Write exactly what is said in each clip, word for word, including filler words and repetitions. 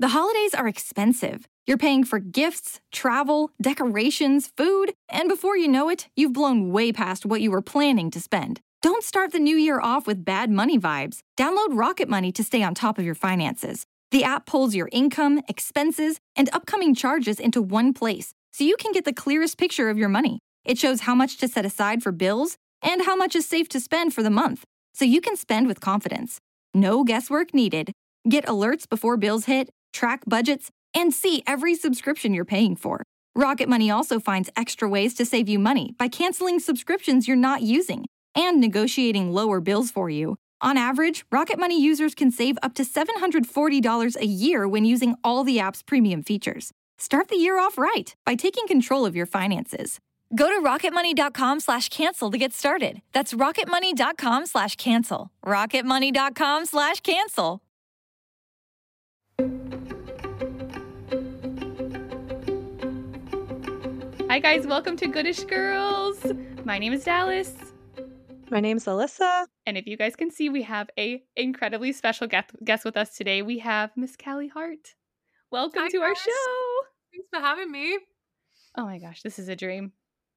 The holidays are expensive. You're paying for gifts, travel, decorations, food, and before you know it, you've blown way past what you were planning to spend. Don't start the new year off with bad money vibes. Download Rocket Money to stay on top of your finances. The app pulls your income, expenses, and upcoming charges into one place, so you can get the clearest picture of your money. It shows how much to set aside for bills and how much is safe to spend for the month, so you can spend with confidence. No guesswork needed. Get alerts before bills hit, track budgets, and see every subscription you're paying for. Rocket Money also finds extra ways to save you money by canceling subscriptions you're not using and negotiating lower bills for you. On average, Rocket Money users can save up to seven hundred forty dollars a year when using all the app's premium features. Start the year off right by taking control of your finances. Go to rocketmoney.com slash cancel to get started. That's rocketmoney.com slash cancel. rocketmoney.com slash cancel. Hi guys, welcome to Goodish Girls. My name is Dallas. My name's Alyssa. And if you guys can see, we have a incredibly special guest, guest with us today. We have Miss Callie Hart. Welcome Hi, to guys. our show. Thanks for having me. Oh my gosh, this is a dream.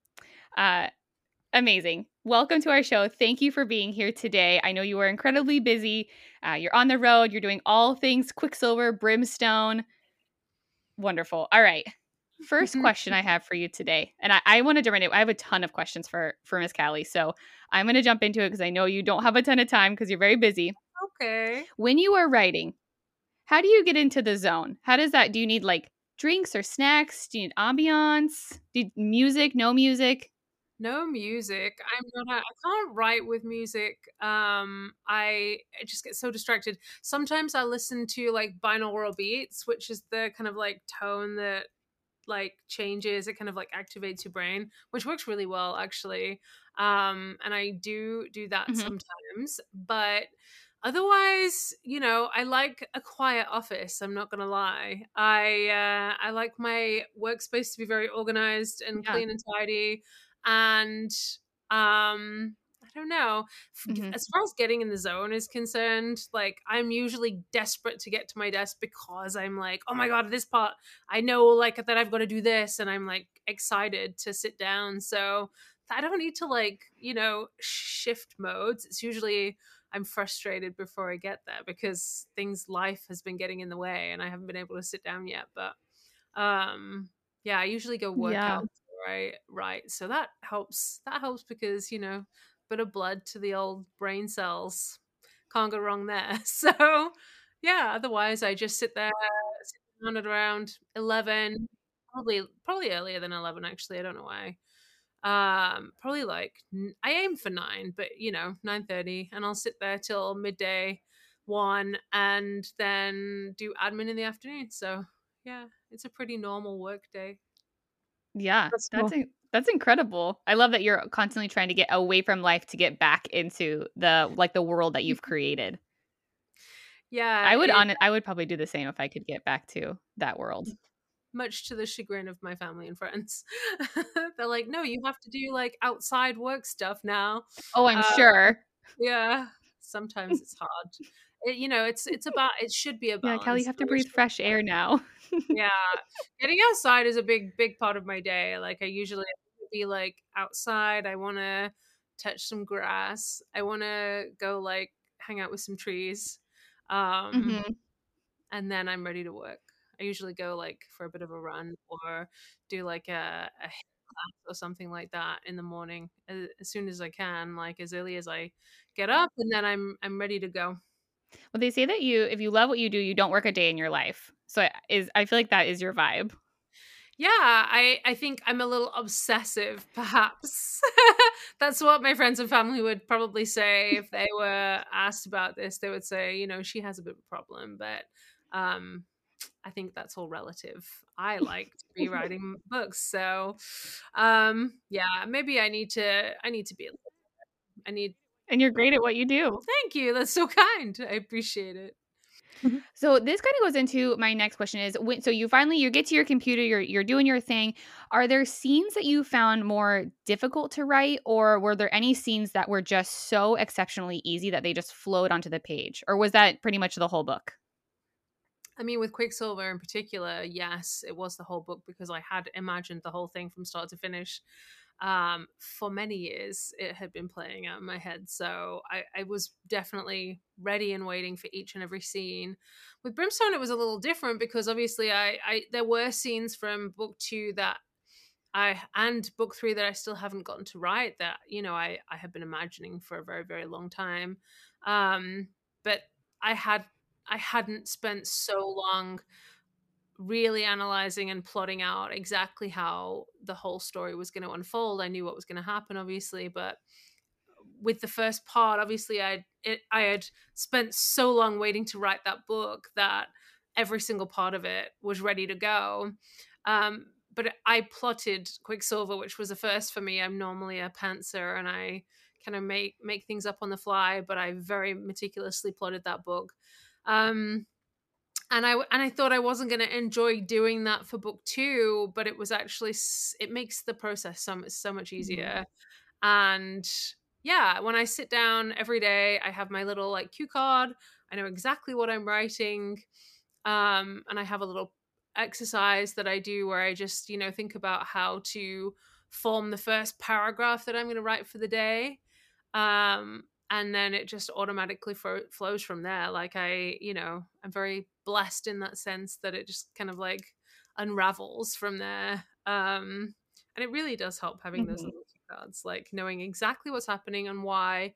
Uh, amazing. Welcome to our show. Thank you for being here today. I know you are incredibly busy. Uh, you're on the road. You're doing all things Quicksilver, Brimstone. Wonderful. All right. First question I have for you today, and I, I wanted to run it. I have a ton of questions for, for Miss Callie, so I'm going to jump into it because I know you don't have a ton of time because you're very busy. Okay. When you are writing, how do you get into the zone? How does that, do you need like drinks or snacks? Do you need ambiance? Do you, music? No music? No music. I'm not. A, I can't write with music. Um, I, I just get so distracted. Sometimes I listen to like binaural beats, which is the kind of like tone that like changes. It kind of like activates your brain, which works really well actually. Um, and I do do that Mhm. sometimes, but otherwise, you know, I like a quiet office. I'm not gonna lie. I uh, I like my workspace to be very organized and Yeah. clean and tidy. And um, I don't know. F- Mhm. As far as getting in the zone is concerned, like I'm usually desperate to get to my desk because I'm like, oh my god, this part I know like that I've got to do this, and I'm like excited to sit down. So I don't need to like, you know, shift modes. It's usually I'm frustrated before I get there because things life has been getting in the way and I haven't been able to sit down yet. But um yeah, I usually go work Yeah. out before I write. So that helps. That helps because, you know, bit of blood to the old brain cells. Can't go wrong there. So yeah, otherwise I just sit there sit down at around eleven, probably probably earlier than eleven actually. I don't know why. Um, probably like n- I aim for nine, but you know, nine thirty, and I'll sit there till midday, one, and then do admin in the afternoon. So yeah, it's a pretty normal work day. Yeah. That's That's cool. in- that's incredible. I love that you're constantly trying to get away from life to get back into the like the world that you've created. Yeah, I would it, on I would probably do the same if I could get back to that world. much to the chagrin of my family and friends. They're like, no, you have to do like outside work stuff now. Oh, I'm Uh, sure. yeah, sometimes it's hard. It, you know, it's it's about it should be a Yeah, Kelly, you balance. have to breathe fresh air now. Yeah, getting outside is a big big part of my day. Like I usually be like outside. I want to touch some grass. I want to go like hang out with some trees. Um Mhm. and then I'm ready to work. I usually go like for a bit of a run or do like a, a hit class or something like that in the morning as, as soon as I can, like as early as I get up, and then I'm I'm ready to go. Well, they say that you if you love what you do, you don't work a day in your life. So I- is I feel like that is your vibe. Yeah, I I think I'm a little obsessive, perhaps. That's what my friends and family would probably say if they were asked about this. They would say, you know, she has a bit of a problem, but um I think that's all relative. I like to be writing books, so um yeah, maybe I need to I need to be a little I need And you're great at what you do. Thank you. That's so kind. I appreciate it. So this kind of goes into my next question is when so you finally you get to your computer, you're you're doing your thing. Are there scenes that you found more difficult to write, or were there any scenes that were just so exceptionally easy that they just flowed onto the page? Or was that pretty much the whole book? I mean, with Quicksilver in particular, yes, it was the whole book because I had imagined the whole thing from start to finish. Um, for many years, it had been playing out in my head. So I, I was definitely ready and waiting for each and every scene. With Brimstone, it was a little different because obviously I, I there were scenes from book two that I and book three that I still haven't gotten to write that, you know, I, I have been imagining for a very, very long time. Um, but I had I hadn't spent so long really analyzing and plotting out exactly how the whole story was going to unfold. I knew what was going to happen, obviously, but with the first part, obviously, I it, I had spent so long waiting to write that book that every single part of it was ready to go. Um, but I plotted Quicksilver, which was a first for me. I'm normally a pantser, and I kind of make make things up on the fly, but I very meticulously plotted that book. Um, and I and I thought I wasn't going to enjoy doing that for book two, but it was actually it makes the process so much so much easier. Mm-hmm. And yeah, when I sit down every day, I have my little like cue card. I know exactly what I'm writing, um, and I have a little exercise that I do where I just you know think about how to form the first paragraph that I'm going to write for the day. Um, and then it just automatically fo- flows from there. Like I, you know, I'm very blessed in that sense that it just kind of like unravels from there. Um, and it really does help having mm-hmm. those little cue cards, like knowing exactly what's happening and why,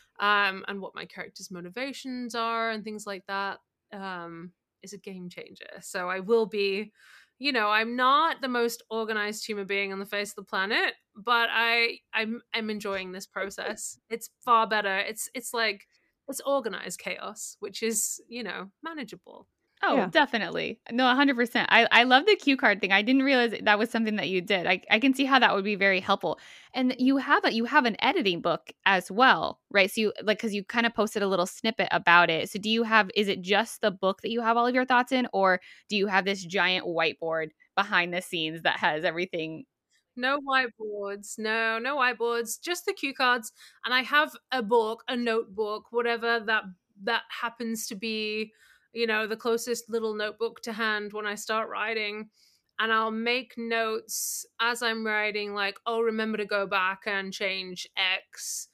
um, and what my character's motivations are and things like that. Um, is a game changer. So I will be, you know, I'm not the most organized human being on the face of the planet, but I I'm I'm enjoying this process. It's far better. It's it's like it's organized chaos, which is, you know, manageable. Oh, yeah. Definitely. No, one hundred percent. I, I love the cue card thing. I didn't realize that was something that you did. I, I can see how that would be very helpful. And you have a, you have an editing book as well, right? So you like, cause you kind of posted a little snippet about it. So do you have, is it just the book that you have all of your thoughts in, or do you have this giant whiteboard behind the scenes that has everything? No whiteboards. No, no whiteboards, just the cue cards. And I have a book, a notebook, whatever that that happens to be, you know, the closest little notebook to hand when I start writing. And I'll make notes as I'm writing, like, oh, remember to go back and change X.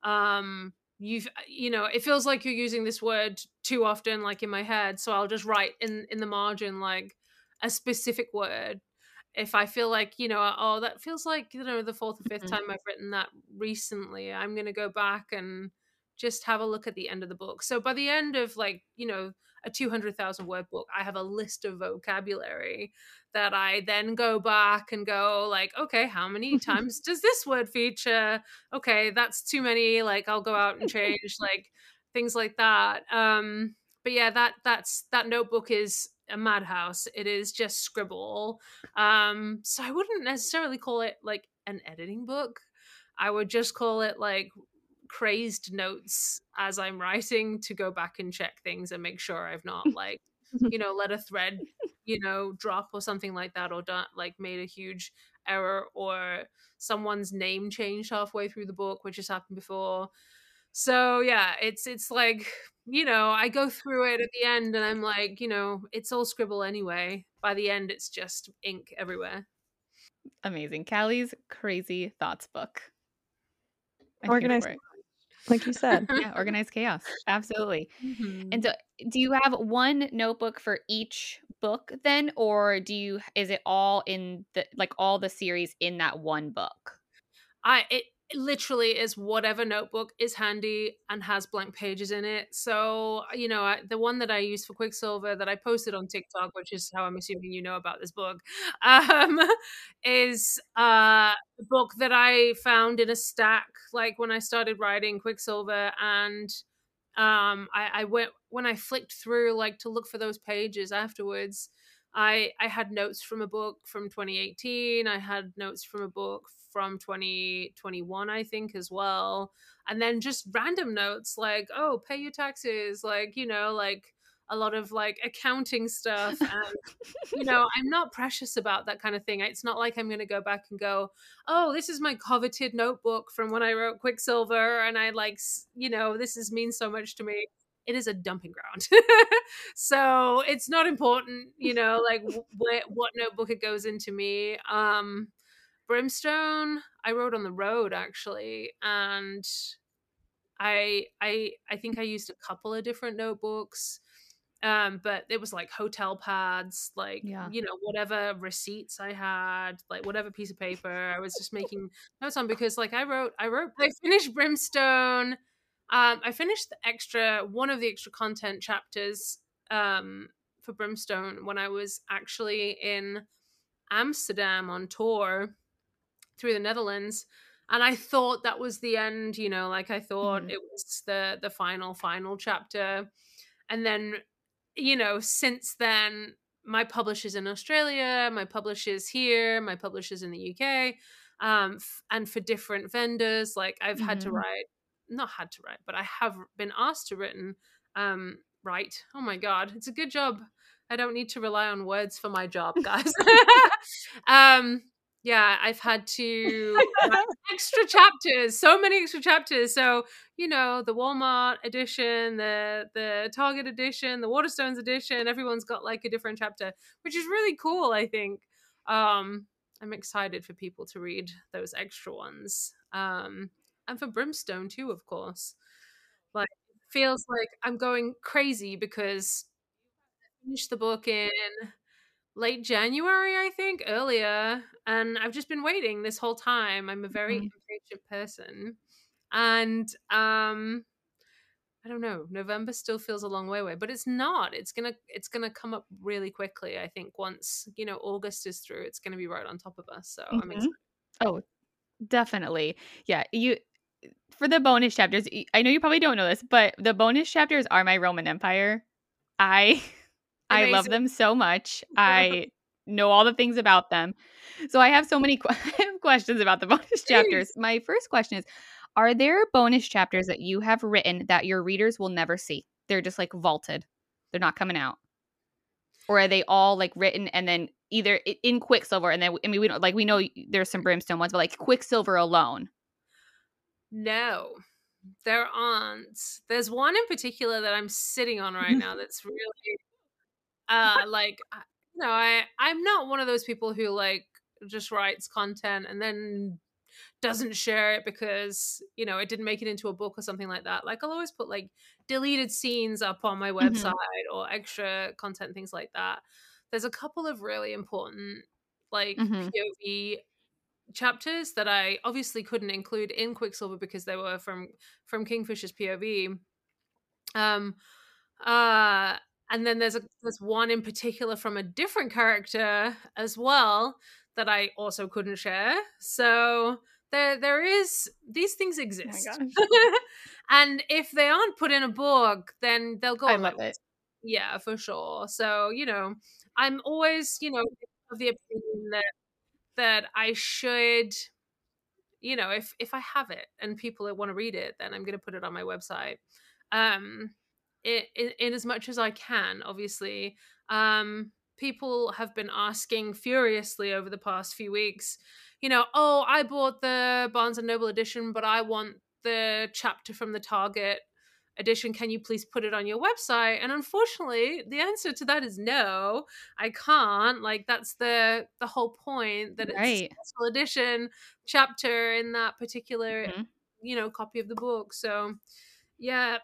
Um, you've, you know, it feels like you're using this word too often, like in my head. So I'll just write in, in the margin, like a specific word. If I feel like, you know, oh, that feels like, you know, the fourth or fifth mm-hmm. time I've written that recently, I'm going to go back and just have a look at the end of the book. So by the end of like, you know, a two hundred thousand word book, I have a list of vocabulary that I then go back and go like, okay, how many times does this word feature? Okay, that's too many. Like I'll go out and change like things like that. Um, but yeah, that that's that notebook is a madhouse. It is just scribble. Um, so I wouldn't necessarily call it like an editing book. I would just call it like crazed notes as I'm writing to go back and check things and make sure I've not like, you know, let a thread, you know, drop or something like that, or done like made a huge error, or someone's name changed halfway through the book, which has happened before. So yeah, it's it's like, you know, I go through it at the end and I'm like, you know, it's all scribble anyway. By the end, it's just ink everywhere. Amazing. Callie's Crazy Thoughts book. I'm organized, like you said. Yeah, organized chaos. Absolutely. Mm-hmm. And so do you have one notebook for each book then, or do you, is it all in the, like all the series in that one book? I, it, It literally is whatever notebook is handy and has blank pages in it. So, you know, I, the one that I used for Quicksilver that I posted on TikTok, which is how I'm assuming you know about this book, um, is uh, a book that I found in a stack, like when I started writing Quicksilver. And um, I, I went, when I flicked through, like to look for those pages afterwards, I, I had notes from a book from twenty eighteen. I had notes from a book from twenty twenty-one, I think, as well. And then just random notes like, oh, pay your taxes, like, you know, like a lot of like accounting stuff. And, you know, I'm not precious about that kind of thing. It's not like I'm going to go back and go, oh, this is my coveted notebook from when I wrote Quicksilver. And I like, you know, this is means so much to me. it is a dumping ground. So it's not important, you know, like wh- what notebook it goes into me. Um, Brimstone, I wrote on the road actually, and I I I think I used a couple of different notebooks. Um, but it was like hotel pads, like, Yeah. you know, whatever receipts I had, like whatever piece of paper I was just making notes on, because like I wrote, I wrote, I finished Brimstone. Um, I finished the extra, one of the extra content chapters um, for Brimstone when I was actually in Amsterdam on tour through the Netherlands. And I thought that was the end, you know, like I thought Mhm. it was the the final, final chapter. And then, you know, since then, my publishers in Australia, my publishers here, my publishers in the U K, um, f- and for different vendors, like I've had to Mhm. write, not had to write, but I have been asked to written, um, write. Oh my God, it's a good job. I don't need to rely on words for my job, guys. um, yeah, I've had to write extra chapters, so many extra chapters. So, you know, the Walmart edition, the the Target edition, the Waterstones edition, everyone's got like a different chapter, which is really cool, I think. Um, I'm excited for people to read those extra ones. Um, and for Brimstone too, of course. Like it feels like I'm going crazy because I finished the book in late January, I think, earlier. And I've just been waiting this whole time. I'm a very Mhm. impatient person. And um I don't know, November still feels a long way away, but it's not. It's gonna it's gonna come up really quickly. I think once, you know, August is through, it's gonna be right on top of us. So I'm Mhm. excited. Oh, definitely. Yeah, you for the bonus chapters, y- I know you probably don't know this, but the bonus chapters are my Roman Empire. I I love Amazing. them so much. I know all the things about them. So I have so many que- I have questions about the bonus chapters. Please. My first question is, are there bonus chapters that you have written that your readers will never see? They're just like vaulted. They're not coming out. Or are they all like written and then either i- in Quicksilver and then I mean we don't like we know there's some Brimstone ones, but like Quicksilver alone. No, there aren't. There's one in particular that I'm sitting on right now that's really uh like I- you know, I I'm not one of those people who like just writes content and then doesn't share it because, you know, it didn't make it into a book or something like that. Like I'll always put like deleted scenes up on my website Mhm. or extra content, things like that. There's a couple of really important like Mhm. P O V chapters that I obviously couldn't include in Quicksilver because they were from from Kingfisher's P O V. Um uh and then there's a there's one in particular from a different character as well that I also couldn't share. So there there is these things Oh my exist. gosh. And if they aren't put in a book, then they'll go I on my love it. website. Yeah, for sure. So, you know, I'm always, you know, of the opinion that that I should, you know, if if I have it and people want to read it, then I'm going to put it on my website. Um, in, in, in as much as I can, obviously. Um, people have been asking furiously over the past few weeks, you know, oh, I bought the Barnes and Noble edition, but I want the chapter from the Target edition. Can you please put it on your website? And unfortunately, the answer to that is no, I can't. Like that's the the whole point, that it's a Right. special edition chapter in that particular, Mhm. you know, copy of the book. So yeah.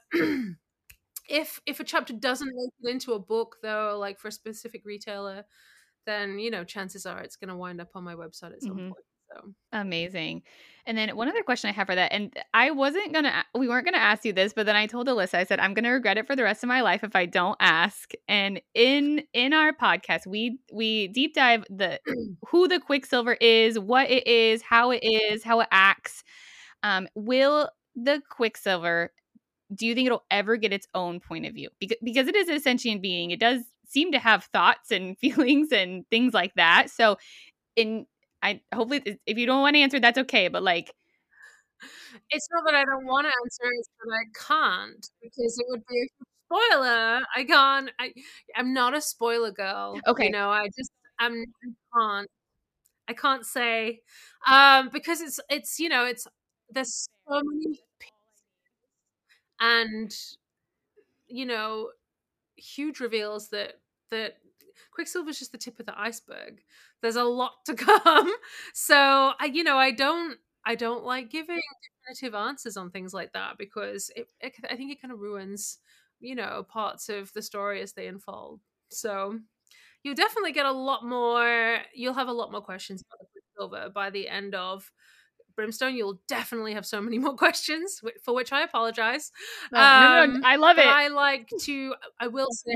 if if a chapter doesn't make it into a book though, like for a specific retailer, then you know chances are it's going to wind up on my website at some Mhm. point. So Amazing. And then one other question I have for that, and I wasn't gonna, a- we weren't gonna ask you this, but then I told Alyssa, I said I'm gonna regret it for the rest of my life if I don't ask. And in in our podcast, we we deep dive the who the Quicksilver is, what it is, how it is, how it acts. Um, will the Quicksilver? Do you think it'll ever get its own point of view? Because because it is a sentient being, it does seem to have thoughts and feelings and things like that. So in I hopefully if you don't want to answer, that's okay. But like, it's not that I don't want to answer, it's that I can't because it would be a spoiler. I can't. I I'm not a spoiler girl. You okay, know, I just I'm I can't. I can't say um because it's it's you know it's there's so many, and you know, huge reveals that that Quicksilver's just the tip of the iceberg. There's a lot to come. So I, you know, I don't, I don't like giving definitive answers on things like that because it, it I think it kind of ruins, you know, parts of the story as they unfold. So you'll definitely get a lot more. You'll have a lot more questions about the Quicksilver by the end of Brimstone. You'll definitely have so many more questions, for which I apologize. Oh, no, um, no, no, I love it. I like to. I will say.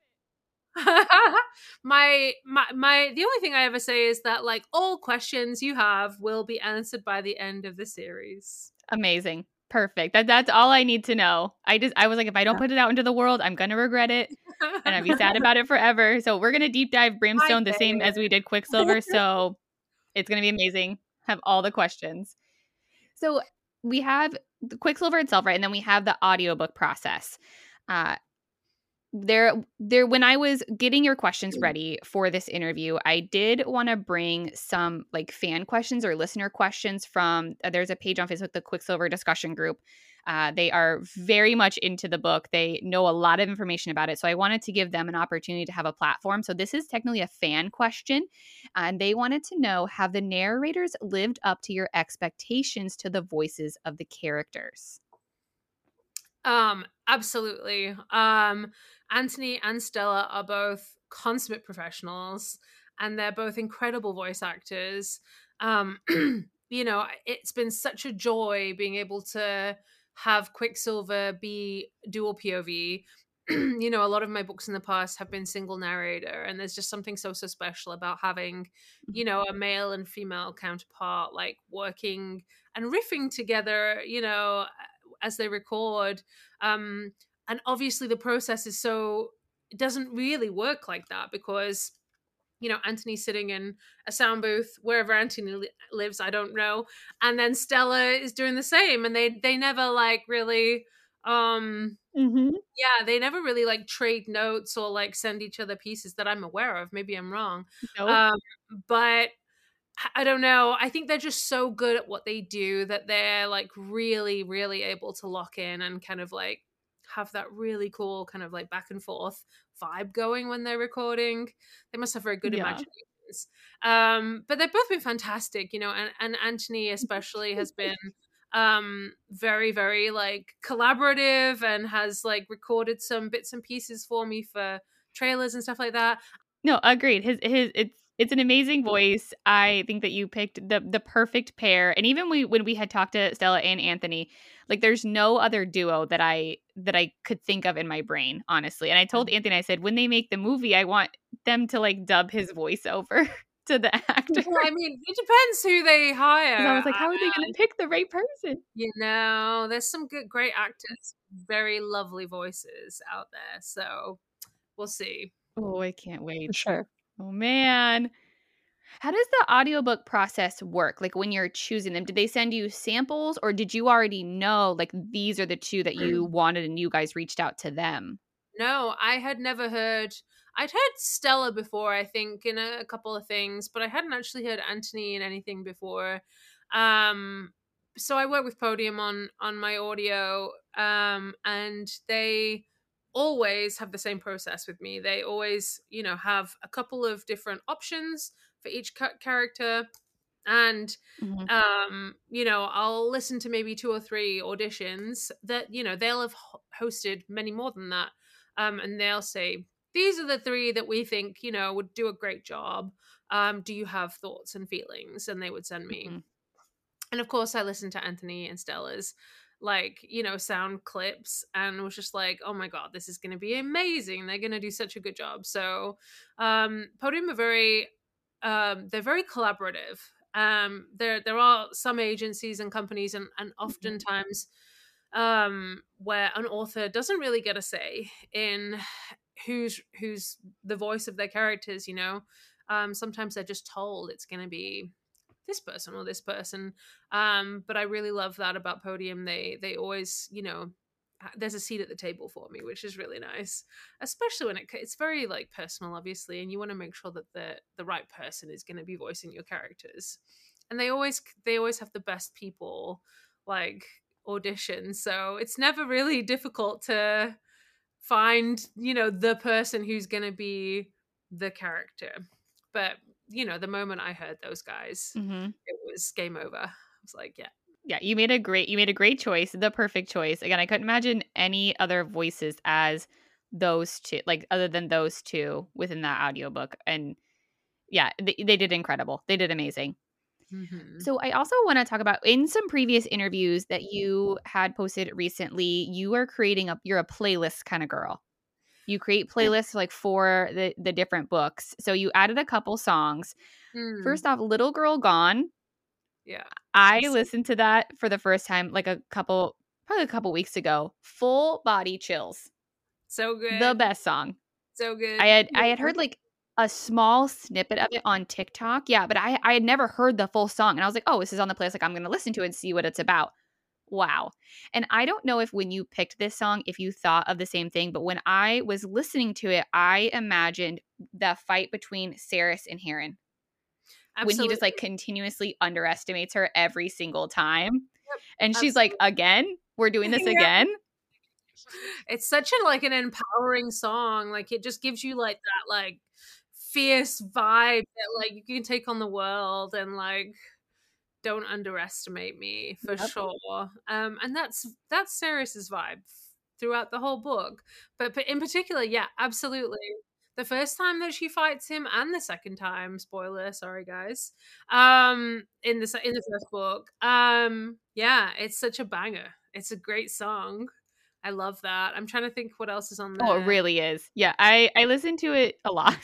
my my my the only thing I ever say is that like all questions you have will be answered by the end of the series. Amazing. Perfect. That that's all I need to know. I just I was like, if I don't Yeah. put it out into the world, I'm gonna regret it and I'd be sad about it forever. So we're gonna deep dive Brimstone the same as we did Quicksilver. So it's gonna be amazing. Have all the questions. So we have the Quicksilver itself, right? And then we have the audiobook process. Uh There, there. When I was getting your questions ready for this interview, I did want to bring some like fan questions or listener questions from. Uh, there's a page on Facebook, the Quicksilver discussion group. Uh, they are very much into the book. They know a lot of information about it. So I wanted to give them an opportunity to have a platform. So this is technically a fan question, and they wanted to know: have the narrators lived up to your expectations to the voices of the characters? Um, absolutely. Um, Anthony and Stella are both consummate professionals, and they're both incredible voice actors. Um, you know, it's been such a joy being able to have Quicksilver be dual P O V. You know, a lot of my books in the past have been single narrator, and there's just something so so special about having, you know, a male and female counterpart like working and riffing together, you know, as they record. Um, and obviously the process is so, it doesn't really work like that because, you know, Anthony's sitting in a sound booth wherever Anthony li- lives, I don't know. And then Stella is doing the same. And they, they never like really, um, Mm-hmm. yeah, they never really like trade notes or like send each other pieces that I'm aware of. Maybe I'm wrong. Nope. Um, but I don't know. I think they're just so good at what they do that they're like really, really able to lock in and kind of like have that really cool kind of like back and forth vibe going when they're recording. They must have very good Yeah. imaginations. Um, but they've both been fantastic, you know, and, and Anthony especially has been um very, very like collaborative and has like recorded some bits and pieces for me for trailers and stuff like that. No, agreed. His his it's it's an amazing voice. I think that you picked the the perfect pair. And even we when we had talked to Stella and Anthony, like there's no other duo that I that I could think of in my brain, honestly. And I told Anthony, I said, when they make the movie, I want them to like dub his voice over to the actor. Well, I mean, it depends who they hire. 'Cause I was like, how are they going to pick the right person? You know, there's some good, great actors, very lovely voices out there. So we'll see. Oh, I can't wait. For sure. Oh man. How does the audiobook process work? Like when you're choosing them, did they send you samples or did you already know like these are the two that you wanted and you guys reached out to them? No, I had never heard. I'd heard Stella before, I think, in a, a couple of things, but I hadn't actually heard Anthony in anything before. Um, so I work with Podium on on my audio, um, and they always have the same process with me. They always, you know, have a couple of different options for each ca- character. And Mhm. um you know, I'll listen to maybe two or three auditions that, you know, they'll have ho- hosted many more than that, um and they'll say, these are the three that we think, you know, would do a great job. Um do you have thoughts and feelings? And they would send me. Mhm. And of course I listened to Anthony and Stella's like, you know, sound clips and was just like, oh my god, this is going to be amazing, they're going to do such a good job. So um Podium are very um they're very collaborative. Um there there are some agencies and companies and, and oftentimes um where an author doesn't really get a say in who's who's the voice of their characters, you know. Um sometimes they're just told it's going to be this person or this person. Um but I really love that about Podium. They they always, you know, ha- there's a seat at the table for me, which is really nice, especially when it c- it's very like personal, obviously, and you want to make sure that the the right person is going to be voicing your characters. And they always they always have the best people like audition, so it's never really difficult to find, you know, the person who's going to be the character. But, you know, the moment I heard those guys, Mm-hmm. it was game over. I was like, yeah. Yeah, you made a great you made a great choice, the perfect choice. Again, I couldn't imagine any other voices as those two, like other than those two within that audiobook. And yeah, they, they did incredible. They did amazing. Mm-hmm. So I also want to talk about, in some previous interviews that you had posted recently, you are creating a you're a playlist kind of girl. You create playlists like for the the different books. So you added a couple songs. Mm. First off, Little Girl Gone. Yeah. I listened to that for the first time like a couple, probably a couple weeks ago. Full body chills. So good. The best song. So good. I had I had heard like a small snippet of it on TikTok. Yeah, but I, I had never heard the full song. And I was like, oh, this is on the playlist. Like, I'm going to listen to it and see what it's about. Wow. And I don't know if when you picked this song, if you thought of the same thing, but when I was listening to it, I imagined the fight between Cerys and Heron. Absolutely. When he just like continuously underestimates her every single time. Yep, and she's absolutely. like, again, we're doing this Yeah. again. It's such a like an empowering song. Like it just gives you like that like fierce vibe that like you can take on the world and like don't underestimate me for Yep. sure. Um, and that's that's Cerys's vibe throughout the whole book. But, but in particular, yeah, absolutely. The first time that she fights him and the second time, spoiler, sorry guys, um, in the in the first book, um, yeah, it's such a banger. It's a great song. I love that. I'm trying to think what else is on there. Oh, it really is. Yeah, I I listen to it a lot.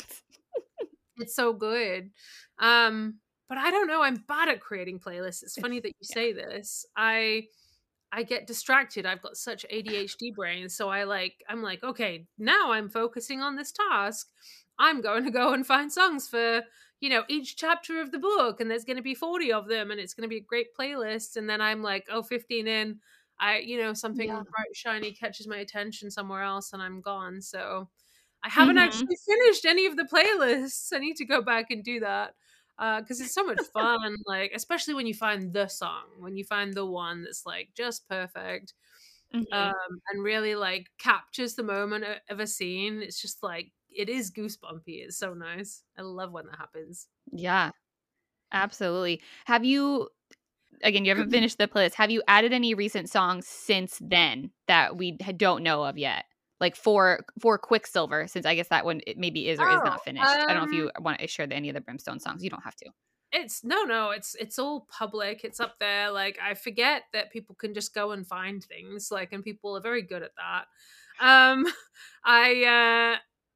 It's so good. Um, but I don't know. I'm bad at creating playlists. It's funny that you Yeah. say this. I I get distracted. I've got such A D H D brain. So I like, I'm like, okay, now I'm focusing on this task. I'm going to go and find songs for, you know, each chapter of the book. And there's going to be forty of them. And it's going to be a great playlist. And then I'm like, oh, fifteen in. I, you know, something Yeah. bright, shiny catches my attention somewhere else and I'm gone. So I haven't Mhm. actually finished any of the playlists. I need to go back and do that. Because uh, it's so much fun, like especially when you find the song, when you find the one that's like just perfect, Mhm. um, and really like captures the moment of a scene. It's just like it is goosebumpy. It's so nice. I love when that happens. Yeah, absolutely. Have you, again, you haven't finished the playlist. Have you added any recent songs since then that we don't know of yet? Like for for Quicksilver, since I guess that one it maybe is or is Oh, not finished. I don't know if um, you want to share the, any of the Brimstone songs. You don't have to. It's no, no. It's it's all public. It's up there. Like I forget that people can just go and find things. Like, and people are very good at that. Um, I uh,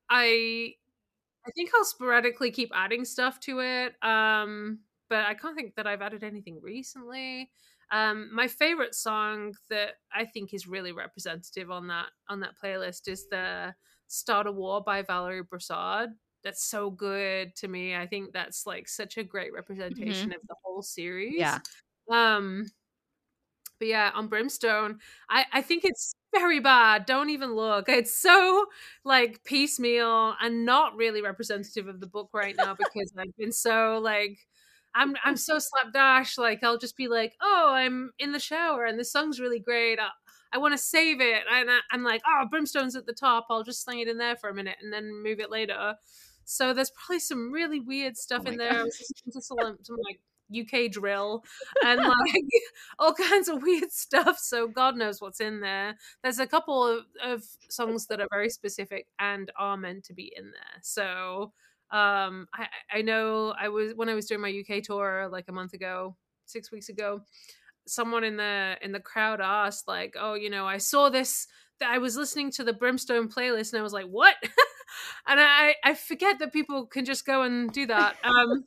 I I think I'll sporadically keep adding stuff to it. Um, but I can't think that I've added anything recently. Um, my favorite song that I think is really representative on that on that playlist is the "Start a War" by Valerie Broussard. That's so good to me. I think that's like such a great representation Mhm. of the whole series. Yeah. Um, but yeah, on Brimstone, I, I think it's very bad. Don't even look. It's so like piecemeal and not really representative of the book right now because I've been so like I'm I'm so slapdash. Like I'll just be like, oh, I'm in the shower and the song's really great. I, I want to save it, and I, I'm like, oh, Brimstone's at the top. I'll just sling it in there for a minute and then move it later. So there's probably some really weird stuff Oh my in there. I was listening to some, some like U K drill and like all kinds of weird stuff. So God knows what's in there. There's a couple of, of songs that are very specific and are meant to be in there. So um, I, I know I was when I was doing my U K tour like a month ago, six weeks ago. Someone in the in the crowd asked, like, "Oh, you know, I saw this. That I was listening to the Brimstone playlist, and I was like, what?" And I I forget that people can just go and do that. Um,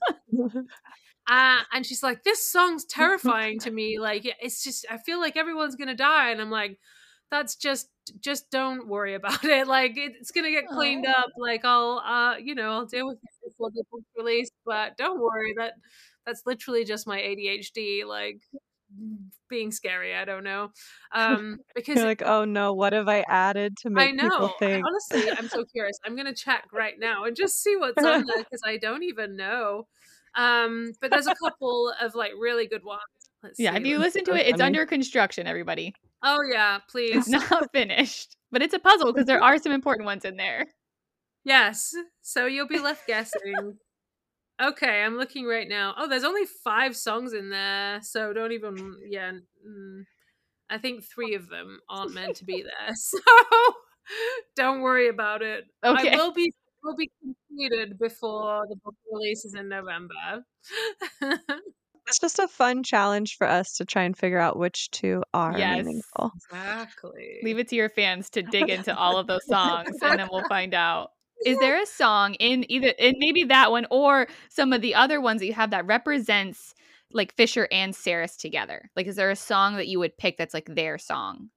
Uh, and she's like, this song's terrifying to me. Like, it's just, I feel like everyone's going to die. And I'm like, that's just, just don't worry about it. Like, it, it's going to get cleaned Aw. up. Like, I'll, uh, you know, I'll deal with it before the book's released. But don't worry, that that's literally just my A D H D, like, being scary. I don't know. Um, because You're like, oh no, what have I added to make I people know. I, think? honestly, I'm so curious. I'm going to check right now and just see what's on there because I don't even know. Um, but there's a couple of like really good ones. Let's Yeah, see. if you Let's- listen to so it, it's funny. under construction, everybody. Oh yeah, It's please. not finished, but it's a puzzle because there are some important ones in there. Yes. So you'll be left guessing. Okay, I'm looking right now. Oh, there's only five songs in there, so don't even. Yeah, mm, I think three of them aren't meant to be there, so don't worry about it. I Okay. will be will be completed before the book releases in November. It's just a fun challenge for us to try and figure out which two are Yes. meaningful. Exactly. Leave it to your fans to dig into all of those songs, and then we'll find out. Is there a song in either in maybe that one or some of the other ones that you have that represents like Fisher and Saris together? Like, is there a song that you would pick that's like their song?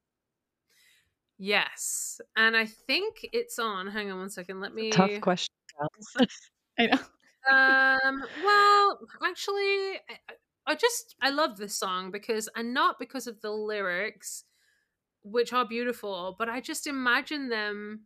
Yes, and I think it's on. Hang on one second. Let me. Tough question. I know. Um. Well, actually, I, I just I love this song because, and not because of the lyrics, which are beautiful, but I just imagine them.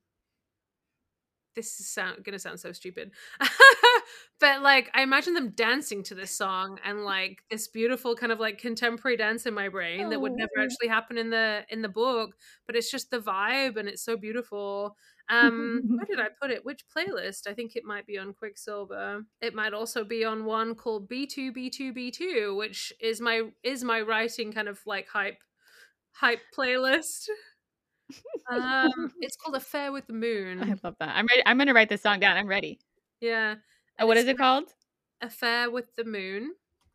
This is sound gonna sound so stupid, but like I imagine them dancing to this song and like this beautiful kind of like contemporary dance in my brain that would Oh. never actually happen in the in the book, but it's just the vibe and it's so beautiful. Um, where did I put it? Which playlist? I think it might be on Quicksilver. It might also be on one called B two B two B two, which is my is my writing kind of like hype hype playlist. Um, it's called Affair with the Moon. I love that. I'm ready. I'm gonna write this song down. I'm ready. Yeah. Oh, what is it called? Affair with the Moon.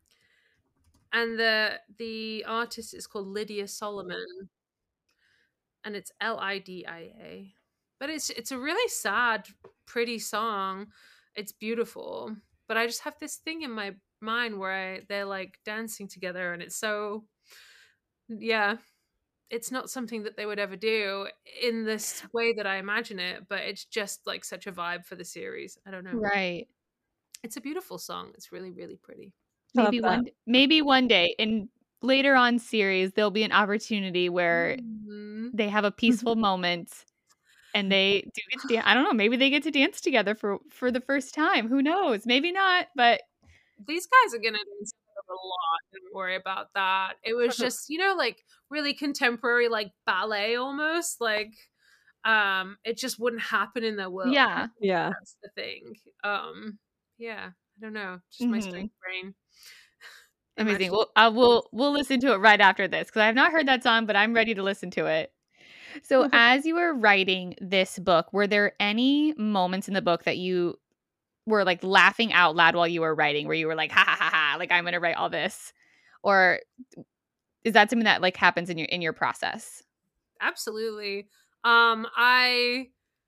And the the artist is called Lydia Solomon. And it's L I D I A. But it's it's a really sad, pretty song. It's beautiful. But I just have this thing in my mind where I, they're like dancing together and it's so yeah. It's not something that they would ever do in this way that I imagine it, but it's just like such a vibe for the series. I don't know. Right. It's a beautiful song. It's really, really pretty. Maybe Love that. one maybe one day in later on series there'll be an opportunity where Mhm. they have a peaceful moment and they do get to dance. I don't know, maybe they get to dance together for for the first time. Who knows? Maybe not, but These guys are gonna dance together a lot. Don't worry about that. It was just, you know, like really contemporary, like ballet almost. Like, um, it just wouldn't happen in their world. yeah. Yeah. That's the thing. Um, yeah, I don't know. Just my Mhm. strange brain. Amazing. Imagine- Well, I will we'll listen to it right after this because I have not heard that song, but I'm ready to listen to it. So, as you were writing this book, were there any moments in the book that you were like laughing out loud while you were writing, where you were like, ha ha ha ha, like I'm going to write all this? Or is that something that like happens in your in your process? Absolutely. Um, I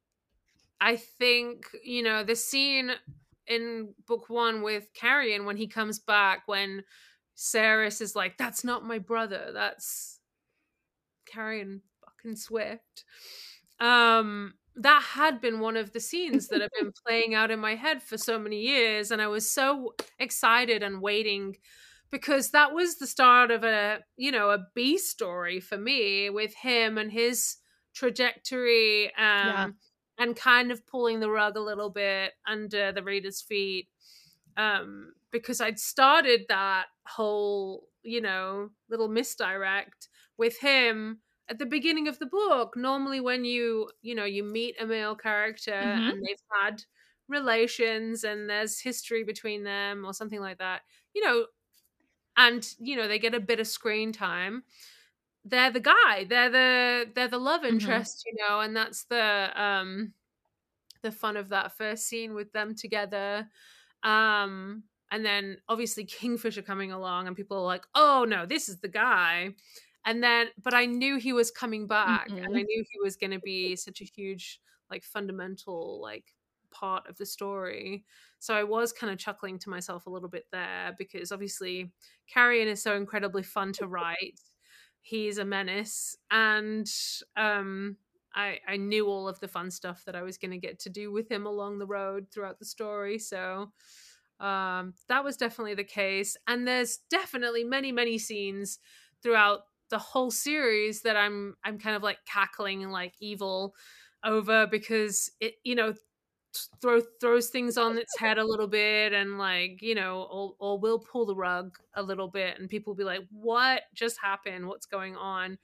I think, you know, the scene in book one with Carrion when he comes back, when Saris is like, that's not my brother, that's Carrion fucking Swift. Um, that had been one of the scenes that have been playing out in my head for so many years, and I was so excited and waiting because that was the start of a, you know, a B story for me with him and his trajectory, um, Yeah. and kind of pulling the rug a little bit under the reader's feet. Um, because I'd started that whole, you know, little misdirect with him at the beginning of the book. Normally when you, you know, you meet a male character Mhm. and they've had relations and there's history between them or something like that, you know, and, you know, they get a bit of screen time. They're the guy, they're the, they're the love Mhm. interest, you know, and that's the, um, the fun of that first scene with them together. Um, and then obviously Kingfisher coming along and people are like, oh no, this is the guy. And then, but I knew he was coming back and I Mhm. knew he was going to be such a huge, like fundamental, like part of the story. So I was kind of chuckling to myself a little bit there because obviously Carrion is so incredibly fun to write. He's a menace. And, um, I, I knew all of the fun stuff that I was going to get to do with him along the road throughout the story. So um, that was definitely the case. And there's definitely many, many scenes throughout the whole series that I'm I'm kind of like cackling like evil over because it, you know, throw throws things on its head a little bit and like, you know, or, or will pull the rug a little bit and people will be like, what just happened? What's going on?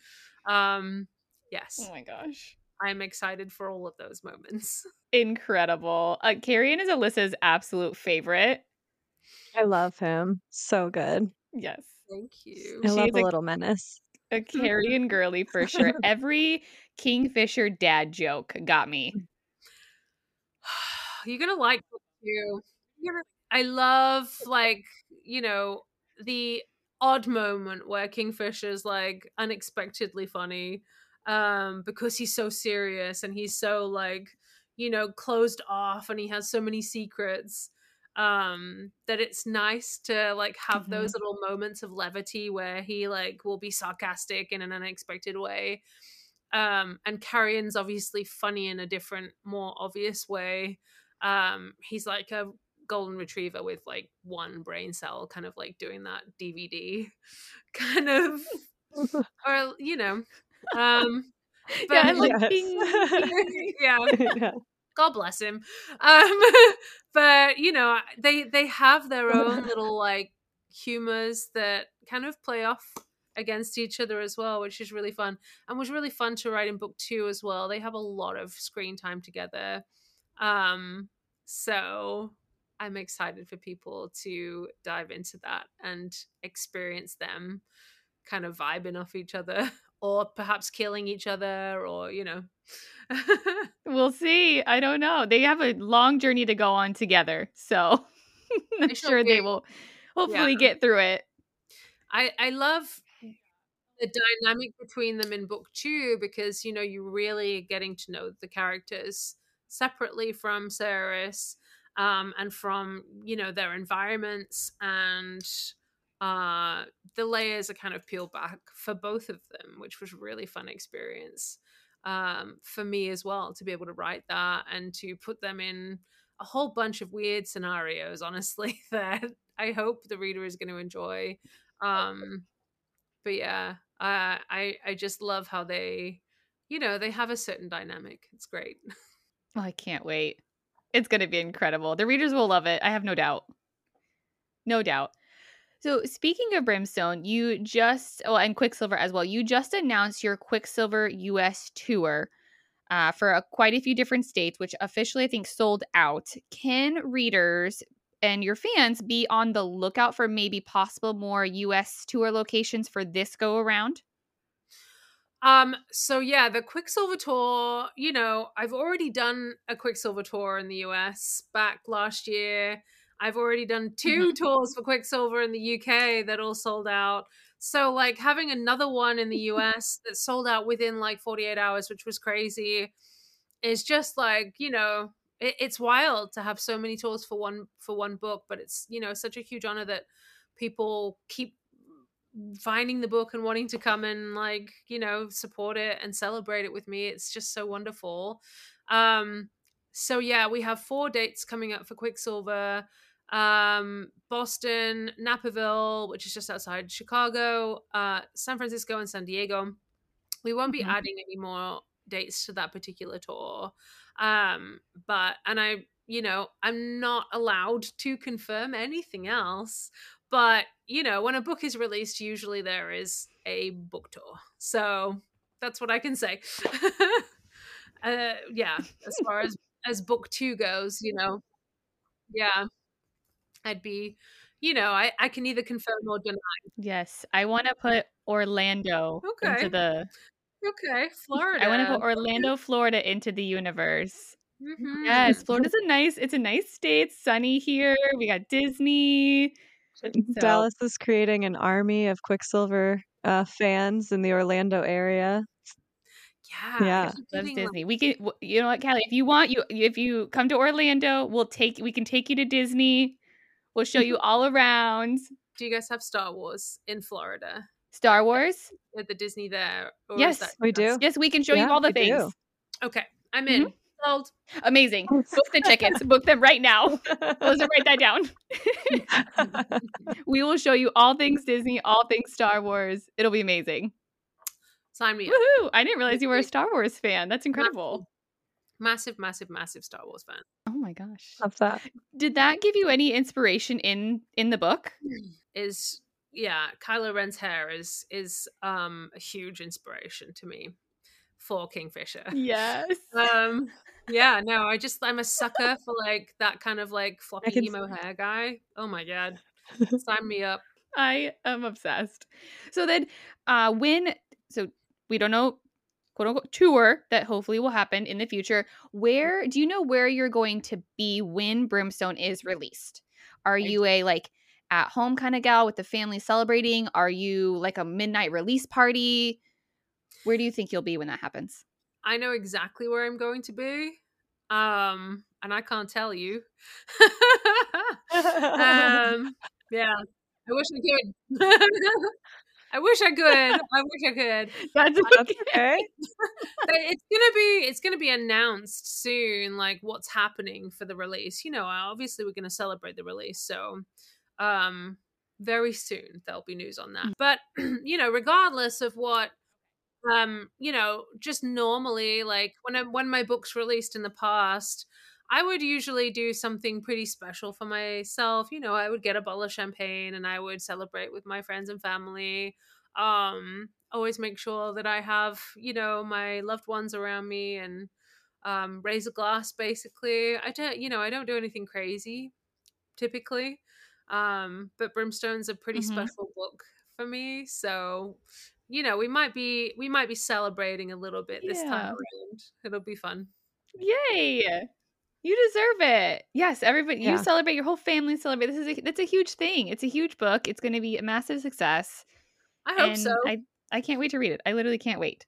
Um, yes. Oh my gosh. I'm excited for all of those moments. Incredible. Uh, Carrion is Alyssa's absolute favorite. I love him. So good. Yes. Thank you. I She love is a a- little menace. A Carrion girly for sure. Every Kingfisher dad joke got me. You're gonna like book two. You're gonna- I love, like, you know, the odd moment where Kingfisher's like unexpectedly funny, um, because he's so serious and he's so, like, you know, closed off and he has so many secrets. Um, that it's nice to like have Mhm. those little moments of levity where he like will be sarcastic in an unexpected way. Um, and Carrion's obviously funny in a different, more obvious way. Um, he's like a golden retriever with like one brain cell, kind of like doing that D V D kind of, or you know, um, but Yeah, and like Yes. ding. yeah, Yeah. God bless him. Um, but you know, they they have their own little like humors that kind of play off against each other as well, which is really fun and was really fun to write in book two as well. They have a lot of screen time together. Um, so I'm excited for people to dive into that and experience them kind of vibing off each other or perhaps killing each other or, you know. We'll see. I don't know. They have a long journey to go on together. So I'm They shall sure they be. will Yeah. hopefully get through it. I, I love the dynamic between them in book two because, you know, you're really getting to know the characters separately from Ceres, um, and from, you know, their environments, and uh, the layers are kind of peeled back for both of them, which was a really fun experience, um, for me as well, to be able to write that and to put them in a whole bunch of weird scenarios, honestly, that I hope the reader is going to enjoy. Um, but yeah, uh, I I just love how they, you know, they have a certain dynamic. It's great. Oh, I can't wait. It's going to be incredible. The readers will love it. I have no doubt. No doubt. So, speaking of Brimstone, you just, oh, and Quicksilver as well, you just announced your Quicksilver U S tour uh, for a, quite a few different states, which officially I think sold out. Can readers and your fans be on the lookout for maybe possible more U S tour locations for this go around? Um, so yeah, the Quicksilver tour, you know, I've already done a Quicksilver tour in the U S back last year. I've already done two Mm-hmm. tours for Quicksilver in the U K that all sold out. So like having another one in the U S that sold out within like forty-eight hours, which was crazy, is just like, you know, it, it's wild to have so many tours for one for one book, but it's, you know, such a huge honor that people keep finding the book and wanting to come and like, you know, support it and celebrate it with me. It's just so wonderful. Um so yeah, we have four dates coming up for Quicksilver. Um Boston, Naperville, which is just outside Chicago, uh San Francisco and San Diego. We won't be Mhm. adding any more dates to that particular tour. Um but and I, you know, I'm not allowed to confirm anything else. But, you know, when a book is released, usually there is a book tour. So that's what I can say. uh, yeah, as far as, as book two goes, you know, yeah, I'd be, you know, I, I can either confirm or deny. Yes, I want to put Orlando Okay. into the. Okay. Florida. I want to put Orlando, Florida into the universe. Mm-hmm. Yes, Florida's a nice. It's a nice state. It's sunny here. We got Disney. So Dallas is creating an army of Quicksilver uh, fans in the Orlando area. Yeah. Yeah. I keep loves getting, like, Disney. We can. w- You know what, Callie? If you want, you if you come to Orlando, we'll take. We can take you to Disney. We'll show you all around. do you guys have Star Wars in Florida Star Wars. at the Disney there? Or is Yes, that We do. yes, we can show Yeah, you all the we things. do. okay? I'm Mhm. in. Sold. Amazing. Book the tickets. Book them right now. Let's write that down. We will show you all things Disney, all things Star Wars. It'll be amazing. Sign me up. Woohoo! I didn't realize you were a Star Wars fan. That's incredible. Massive, massive, massive Star Wars fan. Oh my gosh. Love that. Did that give you any inspiration in in the book? Is yeah, Kylo Ren's hair is is um a huge inspiration to me for Kingfisher. Yes. Um, yeah, no, I just I'm a sucker for like that kind of like I floppy can emo hair guy. Oh my god, sign me up. I am obsessed. So then, uh, when so we don't know, quote unquote, tour that hopefully will happen in the future. Where do you know where you're going to be when Brimstone is released? Are I you a like at home kind of gal with the family celebrating? Are you like a midnight release party? Where do you think you'll be when that happens? I know exactly where I'm going to be. Um, and I can't tell you. um, yeah. I wish I could. I wish I could. I wish I could. That's That's okay. But it's gonna be it's gonna be announced soon, like what's happening for the release. You know, obviously we're gonna celebrate the release, so um very soon there'll be news on that. Mm. But you know, regardless of what um, you know, just normally, like when I, when my book's released in the past, I would usually do something pretty special for myself. You know, I would get a bottle of champagne and I would celebrate with my friends and family. Um, always make sure that I have, you know, my loved ones around me and um, raise a glass. Basically, I don't, you know, I don't do anything crazy typically. Um, but Brimstone's a pretty Mhm. special book for me, so you know, we might be we might be celebrating a little bit this time Yeah. around. It'll be fun. Yay. You deserve it. Yes, everybody, you Yeah. celebrate, your whole family celebrate. This is a, that's a huge thing. It's a huge book. It's going to be a massive success, I hope so. and I I can't wait to read it. I literally can't wait.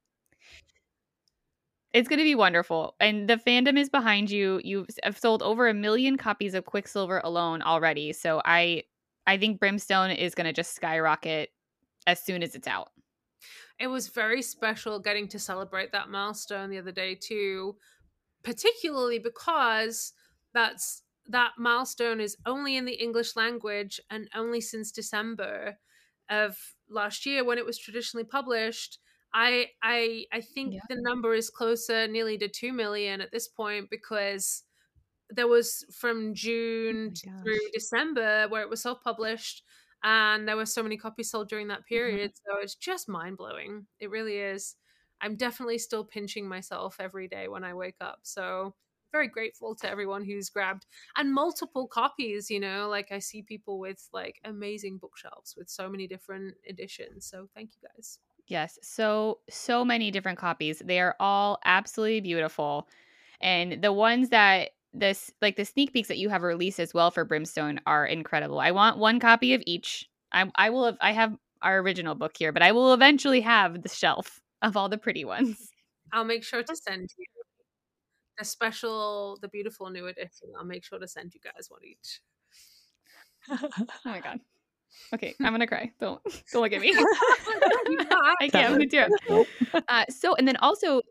It's going to be wonderful, and the fandom is behind you. You've have sold over a million copies of Quicksilver alone already, so I I think Brimstone is going to just skyrocket as soon as it's out. It was very special getting to celebrate that milestone the other day too, particularly because that's that milestone is only in the English language and only since December of last year when it was traditionally published. I I I think Yeah. the number is closer nearly to two million at this point because there was from June Oh my through gosh. December where it was self-published and there were so many copies sold during that Mhm. period. So it's just mind-blowing. It really is. I'm definitely still pinching myself every day when I wake up. So very grateful to everyone who's grabbed and multiple copies, you know, like I see people with like amazing bookshelves with so many different editions. So thank you guys. Yes, so so many different copies. They are all absolutely beautiful. And the ones that this like the sneak peeks that you have released as well for Brimstone are incredible. I want one copy of each. I I will have I have our original book here, but I will eventually have the shelf of all the pretty ones. I'll make sure to send you the special, the beautiful new edition. I'll make sure to send you guys one each. Oh my god. Okay, I'm gonna cry. Don't don't look at me. You're not. I can't. I'm gonna tear Nope. up. Uh, so and then also,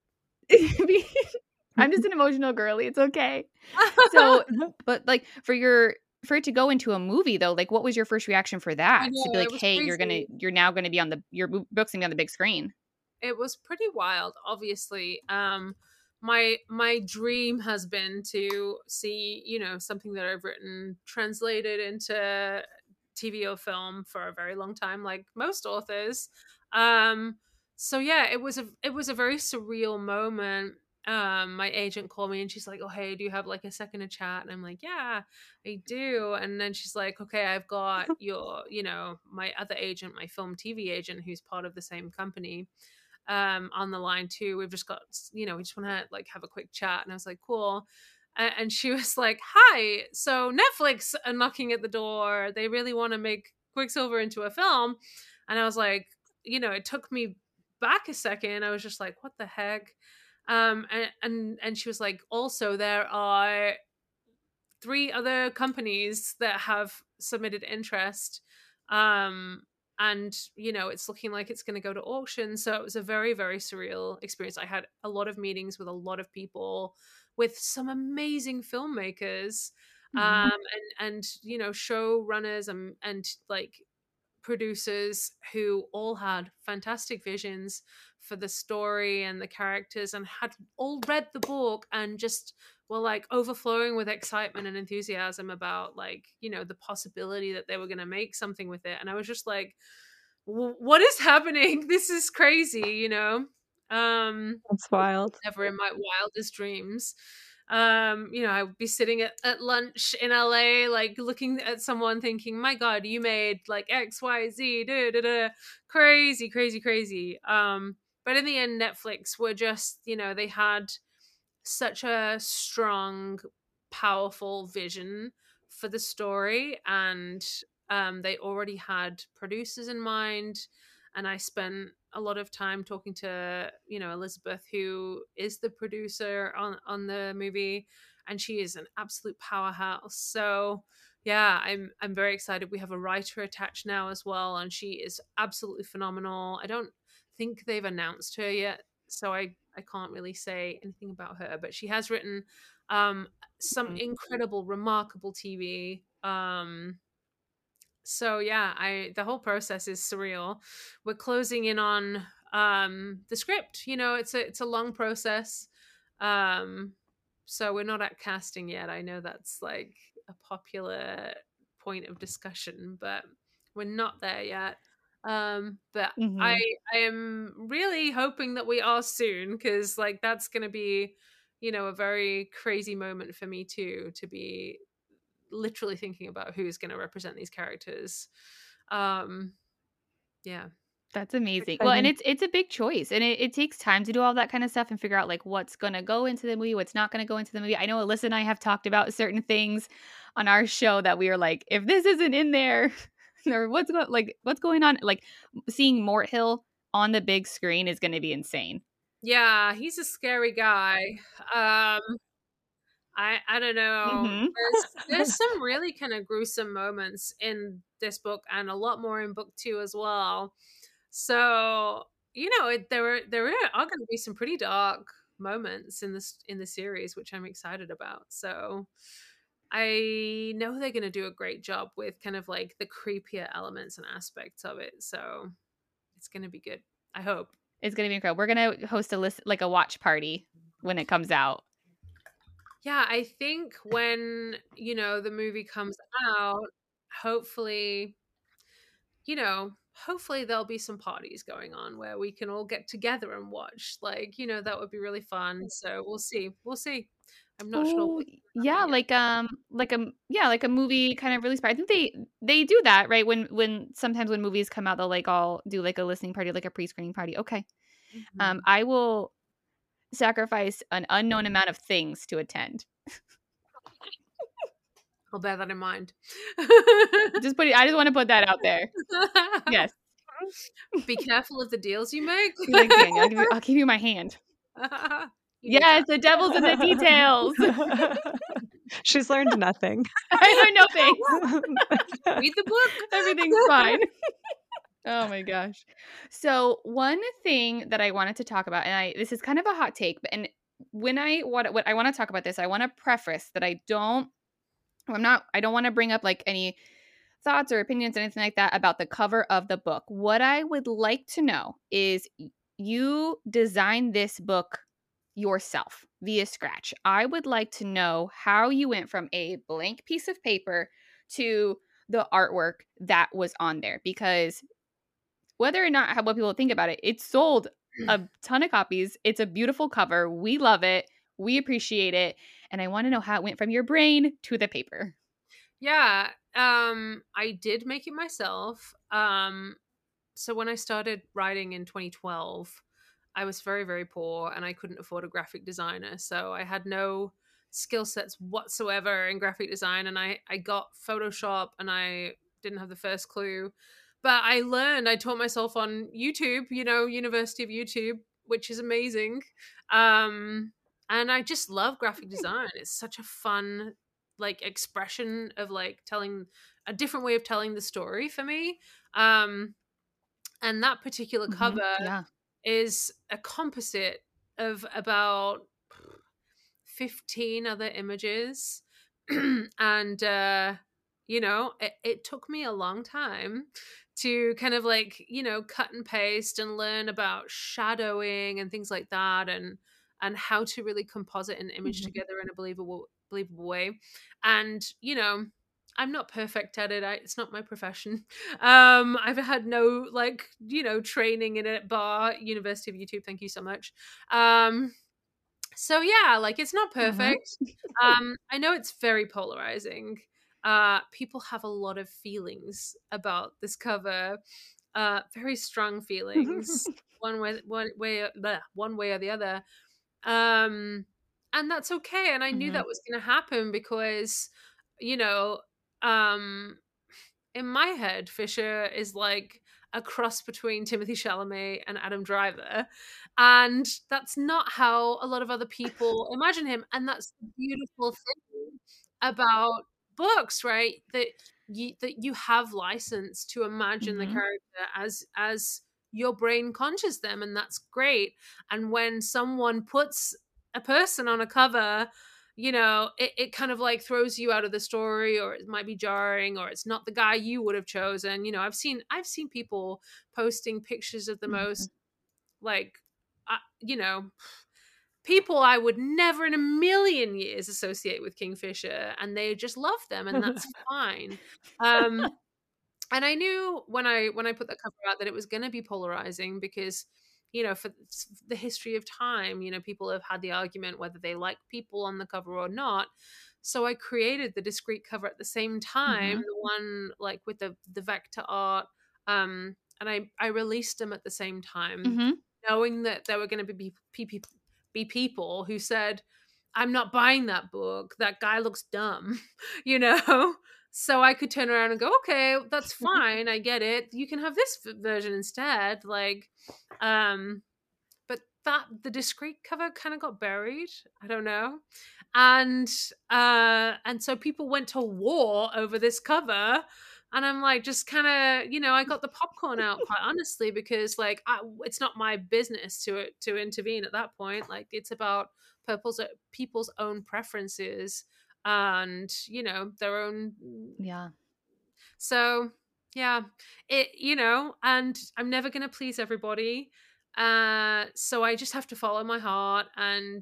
I'm just an emotional girly. It's okay. So, but like for your for it to go into a movie though, like what was your first reaction for I that? To know, be it like, was hey, you're gonna crazy. you're now gonna be on the your bo- book's gonna be on the big screen. It was pretty wild, obviously. Um my my dream has been to see, you know, something that I've written translated into T V or film for a very long time, like most authors. Um so yeah, it was a it was a very surreal moment. Um my agent called me and she's like, "Oh, hey, do you have like a second to chat?" And I'm like, "Yeah, I do." And then she's like, "Okay, I've got your, you know, my other agent, my film T V agent who's part of the same company um on the line too. We've just got, you know, we just want to like have a quick chat." And I was like, "Cool." A- and she was like, "Hi, so Netflix are knocking at the door. They really want to make Quicksilver into a film." And I was like, you know, it took me back a second. I was just like, "What the heck?" Um and and, and she was like, "Also, there are three other companies that have submitted interest, um and you know, it's looking like it's going to go to auction." So it was a very very surreal experience. I had a lot of meetings with a lot of people, with some amazing filmmakers, Mhm. um and and you know, showrunners and and like producers who all had fantastic visions for the story and the characters and had all read the book and just were like overflowing with excitement and enthusiasm about like, you know, the possibility that they were going to make something with it. And I was just like, what is happening? This is crazy, you know? Um, That's wild. Never in my wildest dreams. Um, you know, I would be sitting at, at lunch in L A, like looking at someone thinking, my God, you made like X, Y, Z, da, da, da. Crazy, crazy, crazy. Um, but in the end, Netflix were just, you know, they had such a strong, powerful vision for the story, and um, they already had producers in mind. And I spent a lot of time talking to, you know, Elizabeth, who is the producer on on the movie, and she is an absolute powerhouse. So yeah, I'm I'm very excited. We have a writer attached now as well, and she is absolutely phenomenal. I don't think they've announced her yet, so I I can't really say anything about her, but she has written um some incredible, remarkable T V. Um so yeah, I the whole process is surreal. We're closing in on um the script. You know, it's a it's a long process. Um so we're not at casting yet. I know that's like a popular point of discussion, but we're not there yet. Um but Mm-hmm. I I am really hoping that we are soon, because like that's going to be, you know, a very crazy moment for me too, to be literally thinking about who's going to represent these characters. Um yeah. That's amazing. Well, and it's it's a big choice, and it, it takes time to do all that kind of stuff and figure out like what's gonna go into the movie, what's not gonna go into the movie. I know Alyssa and I have talked about certain things on our show that we are like, if this isn't in there, or what's going like what's going on, like seeing Mort Hill on the big screen is going to be insane. Yeah, he's a scary guy. Um I I don't know. Mhm. There's there's some really kind of gruesome moments in this book, and a lot more in book two as well. So, you know, it, there were there are going to be some pretty dark moments in this in the series, which I'm excited about. So, I know they're going to do a great job with kind of like the creepier elements and aspects of it. So, it's going to be good. I hope. It's going to be incredible. We're going to host a list like a watch party when it comes out. Yeah, I think when, you know, the movie comes out, hopefully, you know, hopefully there'll be some parties going on where we can all get together and watch. Like, you know, that would be really fun. So we'll see. We'll see. I'm not sure. Oh, what- yeah, yet. like um like a yeah, like a movie kind of release party. I think they they do that, right? When when sometimes when movies come out, they'll like all do like a listening party, like a pre-screening party. Okay. Mhm. Um I will sacrifice an unknown amount of things to attend. I'll bear that in mind. Just put it, I just want to put that out there. Yes. Be careful of the deals you make. Be like, Daniel, I'll give you, I'll give you my hand. You do Yes, that. the devil's in the details. She's learned nothing. I know things. Read the book. Everything's fine. Oh my gosh. So one thing that I wanted to talk about, and I this is kind of a hot take, but and when I what what I want to talk about this, I want to preface that I don't I'm not I don't want to bring up like any thoughts or opinions or anything like that about the cover of the book. What I would like to know is you designed this book yourself via Scratch. I would like to know how you went from a blank piece of paper to the artwork that was on there, because whether or not how what people think about it, it sold a ton of copies. It's a beautiful cover. We love it. We appreciate it. And I want to know how it went from your brain to the paper. Yeah, um, I did make it myself. Um, so when I started writing in twenty twelve, I was very, very poor and I couldn't afford a graphic designer. So I had no skill sets whatsoever in graphic design. And I, I got Photoshop and I didn't have the first clue. But I learned, I taught myself on YouTube, you know, University of YouTube, which is amazing. Um, and I just love graphic design. It's such a fun, like, expression of like telling a different way of telling the story for me. Um, and that particular Mhm. cover Yeah. is a composite of about fifteen other images. And, uh, you know, it, it took me a long time to kind of like, you know, cut and paste and learn about shadowing and things like that, and and how to really composite an image Mhm. together in a believable believable way. And, you know, I'm not perfect at it. I, it's not my profession. Um, I've had no like, you know, training in it, bar University of YouTube. Thank you so much. Um, so yeah, like it's not Mhm. perfect. Um, I know it's very polarizing. Uh, people have a lot of feelings about this cover. Uh, very strong feelings, one way, one way, bleh, one way or the other. Um, and that's okay. And I knew Mhm. that was going to happen because, you know, um, in my head, Fisher is like a cross between Timothy Chalamet and Adam Driver. And that's not how a lot of other people imagine him. And that's the beautiful thing about books, right? That you that you have license to imagine the Mhm. character as as your brain conjures them, and that's great. And when someone puts a person on a cover, you know, it, it kind of like throws you out of the story, or it might be jarring, or it's not the guy you would have chosen. You know, I've seen I've seen people posting pictures of the Mhm. most like uh, you know, people I would never in a million years associate with Kingfisher, and they just love them, and that's fine. Um and I knew when I when I put that cover out that it was going to be polarizing because, you know, for the history of time, you know, people have had the argument whether they like people on the cover or not. So I created the discrete cover at the same time, Mhm. the one like with the the vector art, um, and I I released them at the same time, Mhm. knowing that there were going to be be, be be people who said, "I'm not buying that book. That guy looks dumb," you know. So I could turn around and go, okay, that's fine. I get it. You can have this v- version instead. Like, um, but that the discrete cover kind of got buried. I don't know. And uh and so people went to war over this cover. And I'm like, just kind of, you know, I got the popcorn out quite honestly because, like, I, it's not my business to to intervene at that point. Like, it's about people's people's own preferences and, you know, their own. Yeah. So yeah, it, you know, and I'm never gonna please everybody. Uh so I just have to follow my heart, and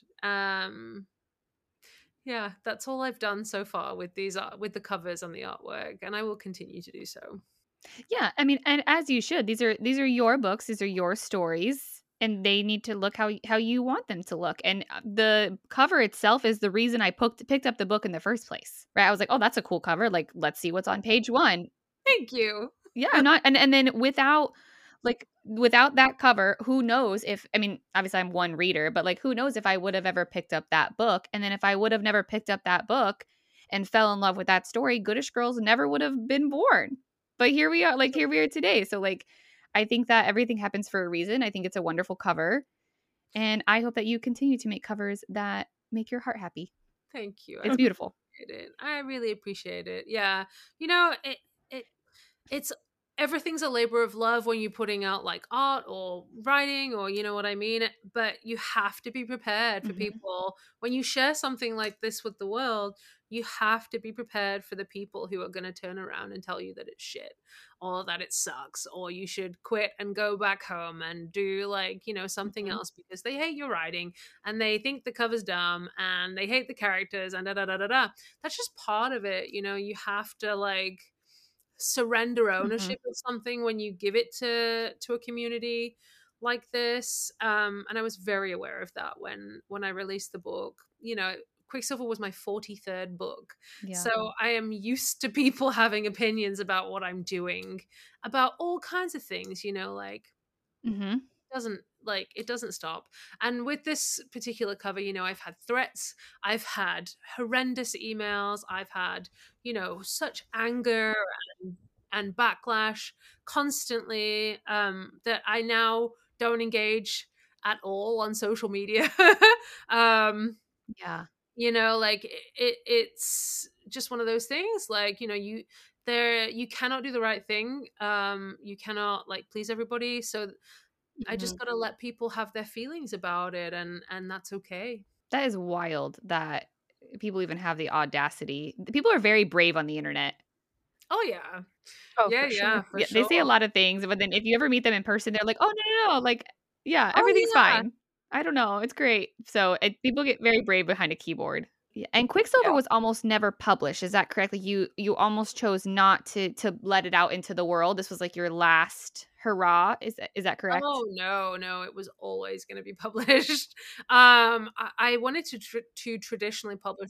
um yeah, that's all I've done so far with these art with the covers and the artwork, and I will continue to do so. Yeah, I mean, and as you should. These are these are your books, these are your stories, and they need to look how y- how you want them to look. And uh, the cover itself is the reason I picked picked up the book in the first place. Right? I was like, "Oh, that's a cool cover. Like, let's see what's on page one." Thank you. Yeah, not and and then without like without that cover, who knows if I mean, obviously I'm one reader, but like who knows if I would have ever picked up that book. And then if I would have never picked up that book and fell in love with that story, Goodish Girls never would have been born. But here we are, like here we are today. So like I think that everything happens for a reason. I think it's a wonderful cover. And I hope that you continue to make covers that make your heart happy. Thank you. I It's beautiful. appreciate it. I really appreciate it. Yeah. You know, it it it's everything's a labor of love when you're putting out like art or writing, or you know what I mean, but you have to be prepared for Mhm. people when you share something like this with the world. You have to be prepared for the people who are going to turn around and tell you that it's shit, or that it sucks, or you should quit and go back home and do like, you know, something Mhm. else because they hate your writing and they think the cover's dumb and they hate the characters and da da da da da. That's just part of it. You know, you have to like surrender Mhm. ownership of something when you give it to to a community like this. Um and I was very aware of that when when I released the book. You know, Quicksilver was my forty-third book, Yeah. so I am used to people having opinions about what I'm doing, about all kinds of things, you know, like Mhm. doesn't like it doesn't stop. And with this particular cover, you know, I've had threats, I've had horrendous emails, I've had, you know, such anger and, and backlash constantly, um that I now don't engage at all on social media. um Yeah. you know, like it, it it's just one of those things, like, you know, you there you cannot do the right thing, um you cannot like please everybody, so I just Mhm. gotta let people have their feelings about it, and and that's okay. That is wild that people even have the audacity. People are very brave on the internet. Oh yeah. Oh, Yeah, for yeah, sure. for Yeah, they say a sure. lot of things, but then if you ever meet them in person, they're like, "Oh, no, no, no, like, yeah, Oh everything's yeah. fine. I don't know, it's great." So, it people get very brave behind a keyboard. Yeah, and Quicksilver Yeah. was almost never published, is that correct? Like, you you almost chose not to to let it out into the world. This was, like, your last hurrah. Is that is that correct? Oh no, no, it was always going to be published. Um, I, I wanted to tr- to traditionally publish.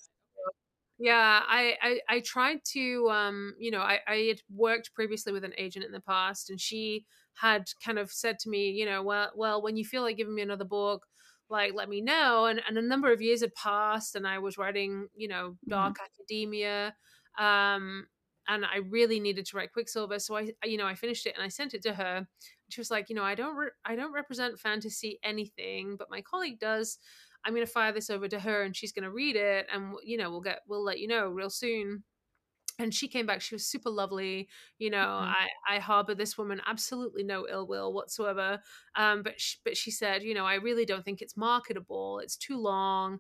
Yeah, I, I I tried to um you know I I had worked previously with an agent in the past, and she had kind of said to me, you know, well well when you feel like giving me another book, like let me know. And and a number of years had passed, and I was writing, you know, Mhm. dark academia, um, and I really needed to write Quicksilver, so I I- you know I finished it and I sent it to her. She was like, you know, I don't re- I don't represent fantasy anything, but my colleague does. I'm going to fire this over to her, and she's going to read it, and you know we'll get we'll let you know real soon. And she came back, she was super lovely. you know Mhm. i i harbor this woman absolutely no ill will whatsoever. Um but she, but she said, you know I really don't think it's marketable, it's too long.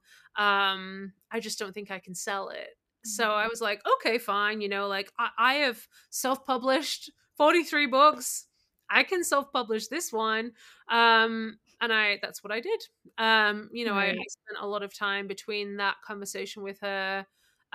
um I just don't think I can sell it. So I was like, okay, fine. you know like i, I have self-published forty-three books, I can self-publish this one. um and I that's what I did. um you know I, I Right. spent a lot of time between that conversation with her,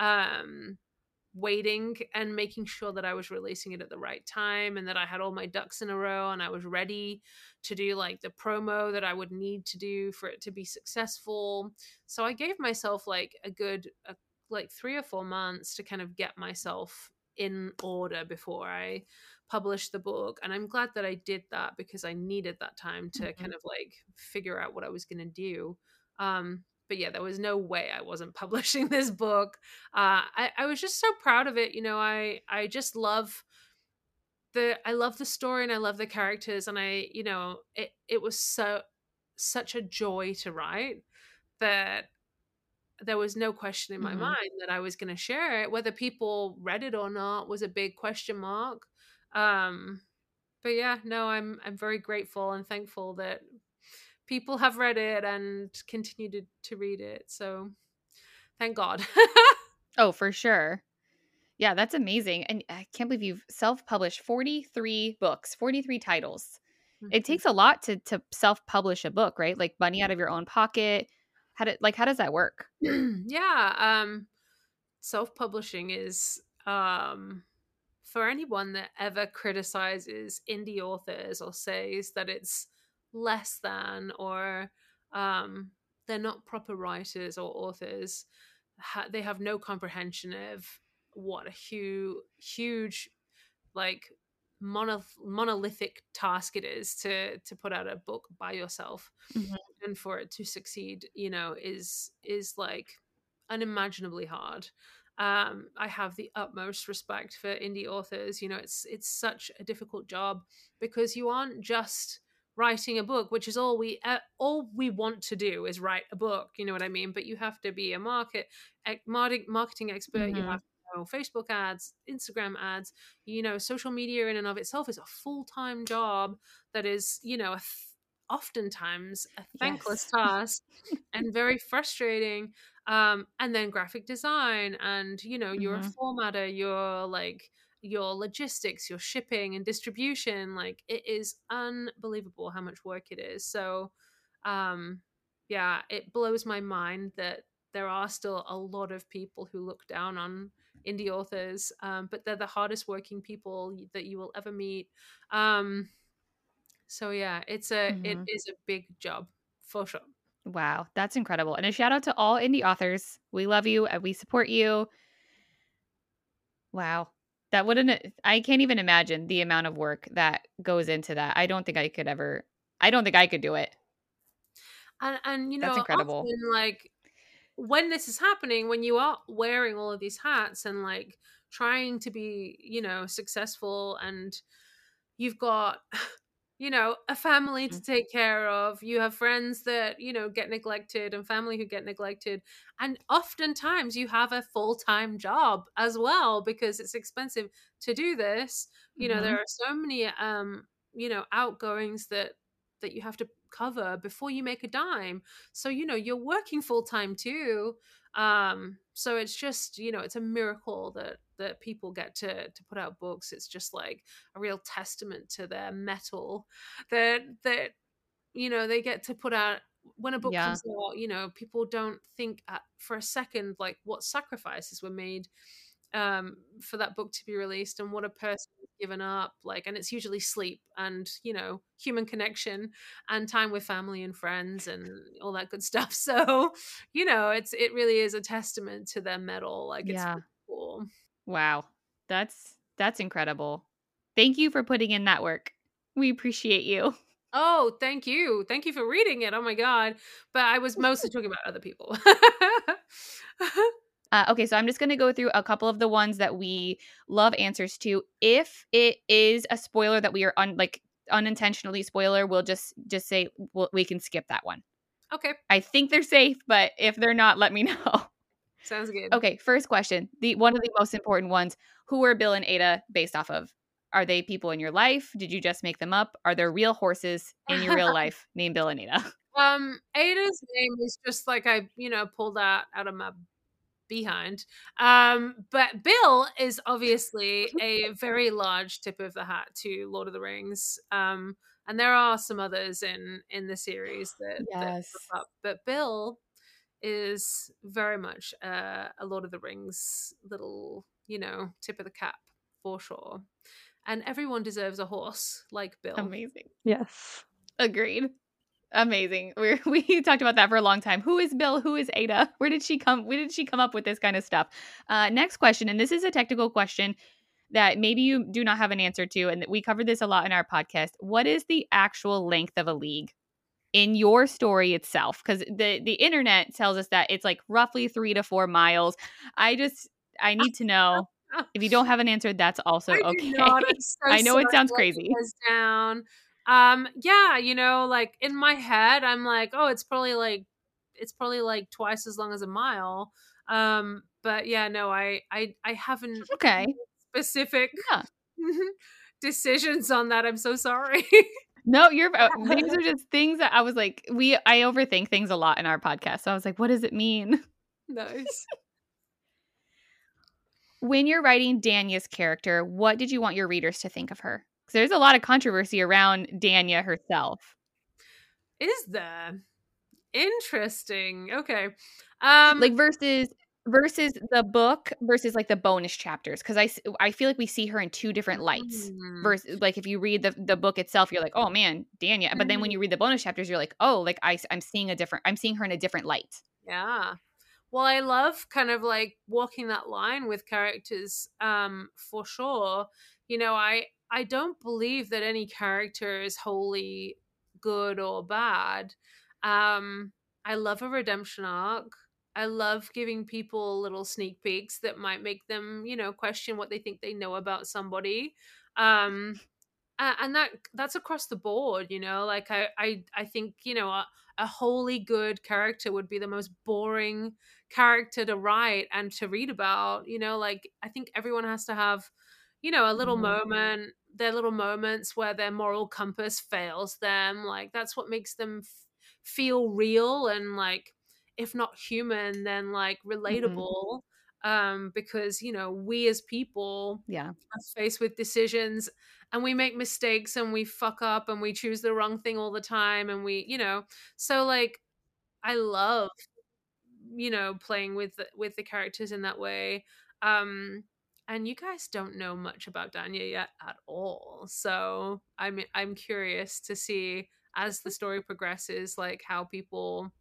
um waiting and making sure that I was releasing it at the right time, and that I had all my ducks in a row, and I was ready to do like the promo that I would need to do for it to be successful. So I gave myself like a good a, like three or four months to kind of get myself in order before I published the book. And I'm glad that I did that, because I needed that time to Mhm. kind of like figure out what I was going to do. Um but yeah, there was no way I wasn't publishing this book. uh, I, I was just so proud of it. You know, I I just love the I love the story, and I love the characters, and I you know it it was so such a joy to write, that there was no question in my Mhm. mind that I was going to share it. Whether people read it or not was a big question mark. Um, but yeah, no, I'm I'm very grateful and thankful that people have read it and continue to to read it. So thank God. Oh, for sure. Yeah, that's amazing, and I can't believe you've self-published forty-three books, forty-three titles. It Mhm. takes a lot to to self-publish a book, right? Like, money out of your own pocket. How did like, how does that work? Yeah, um self-publishing is, um for anyone that ever criticizes indie authors or says that it's less than, or um they're not proper writers or authors, ha- they have no comprehension of what a huge huge like mono- monolithic task it is to to put out a book by yourself, Mhm. and for it to succeed, you know is is like unimaginably hard. um I have the utmost respect for indie authors. you know it's it's such a difficult job, because you aren't just writing a book, which is all we uh, all we want to do is write a book, you know what I mean? But you have to be a market ec- marketing marketing expert, you have Mhm. to know Facebook ads, Instagram ads. you know social media in and of itself is a full-time job that is, you know a th- oftentimes a thankless Yes. task, and very frustrating. Um and then graphic design, and you know you're a Mhm. formatter, you're like your logistics, your shipping and distribution. Like, it is unbelievable how much work it is. So um yeah, it blows my mind that there are still a lot of people who look down on indie authors, um, but they're the hardest working people that you will ever meet. um so yeah, it's a it Mhm. is a big job for sure. Wow, that's incredible, and a shout out to all indie authors. We love you, and we support you. Wow. That wouldn't I can't even imagine the amount of work that goes into that. I don't think I could ever I don't think I could do it. And and you That's know incredible. often, like, when this is happening, when you are wearing all of these hats and like trying to be, you know successful, and you've got you know a family to Mhm. take care of, you have friends that, you know get neglected, and family who get neglected, and oftentimes you have a full-time job as well, because it's expensive to do this. you know there Mhm. are so many um you know outgoings that that you have to cover before you make a dime. So you know you're working full-time too. Um, so it's just, you know, it's a miracle that that people get to to put out books. It's just like a real testament to their mettle that that you know they get to put out when a book Yeah. comes out. You know, people don't think at, for a second like what sacrifices were made um for that book to be released and what a person has given up, like, and it's usually sleep and, you know, human connection and time with family and friends and all that good stuff. So, you know, it's it really is a testament to their mettle. Like, it's Yeah. really cool. Wow. That's that's incredible. Thank you for putting in that work. We appreciate you. Oh, thank you. Thank you for reading it. Oh my god. But I was mostly talking about other people. Uh, okay, so I'm just going to go through a couple of the ones that we love answers to. If it is a spoiler that we are un- like unintentionally spoiler, we'll just just say we'll, we can skip that one. Okay. I think they're safe, but if they're not, let me know. Sounds good. Okay, first question. The one of the most important ones. Who are Bill and Ada based off of? Are they people in your life? Did you just make them up? Are there real horses in your real life named Bill and Ada? Um, Ada's name is just like I, you know, pulled that out of my behind. Um, but Bill is obviously a very large tip of the hat to Lord of the Rings. Um, and there are some others in in the series that that Yes. pop up, but Bill is very much uh, a Lord of the Rings little, you know, tip of the cap for sure. And everyone deserves a horse like Bill. Amazing. Yes. Agreed. Amazing. We we talked about that for a long time. Who is Bill? Who is Ada? Where did she come? Where did she come up with this kind of stuff? Uh, next question, and this is a technical question that maybe you do not have an answer to, and we covered this a lot in our podcast. What is the actual length of a league in your story itself? Because the the internet tells us that it's like roughly three to four miles. I just I need to know. If you don't have an answer, that's also I okay. do not. I'm so I know it sorry sounds to let you crazy. guys down. Um, yeah, you know, like in my head, I'm like, oh, it's probably like it's probably like twice as long as a mile. Um, but yeah, no, I I I haven't Okay. specific Yeah. decisions on that. I'm so sorry. No, you're uh, these are just things that I was like, we I overthink things a lot in our podcast. So I was like, what does it mean? Nice. When you're writing Danya's character, what did you want your readers to think of her? Because there's a lot of controversy around Danya herself. Is there? Interesting. Okay. Um Like versus versus the book versus like the bonus chapters, because I, s- I feel like we see her in two different lights. mm, Versus like if you read the the book itself, you're like, oh man, Danya. But then when you read the bonus chapters, you're like, oh, like I I'm seeing a different I'm seeing her in a different light. yeah. Well, I love kind of like walking that line with characters, um, for sure. You know, I I don't believe that any character is wholly good or bad. Um, I love a redemption arc. I love giving people little sneak peeks that might make them, you know, question what they think they know about somebody. Um, uh, and that that's across the board, you know, like i i, I think, you know, a, a wholly good character would be the most boring character to write and to read about, you know, like I think everyone has to have, you know, a little Mhm. moment, their little moments where their moral compass fails them, like that's what makes them f- feel real and like if not human then like relatable. Um because, you know, we as people Yeah. are faced with decisions and we make mistakes and we fuck up and we choose the wrong thing all the time and we, you know, so like I love, you know, playing with the, with the characters in that way. Um and you guys don't know much about Danya yet at all, so i'm i'm curious to see as the story progresses like how people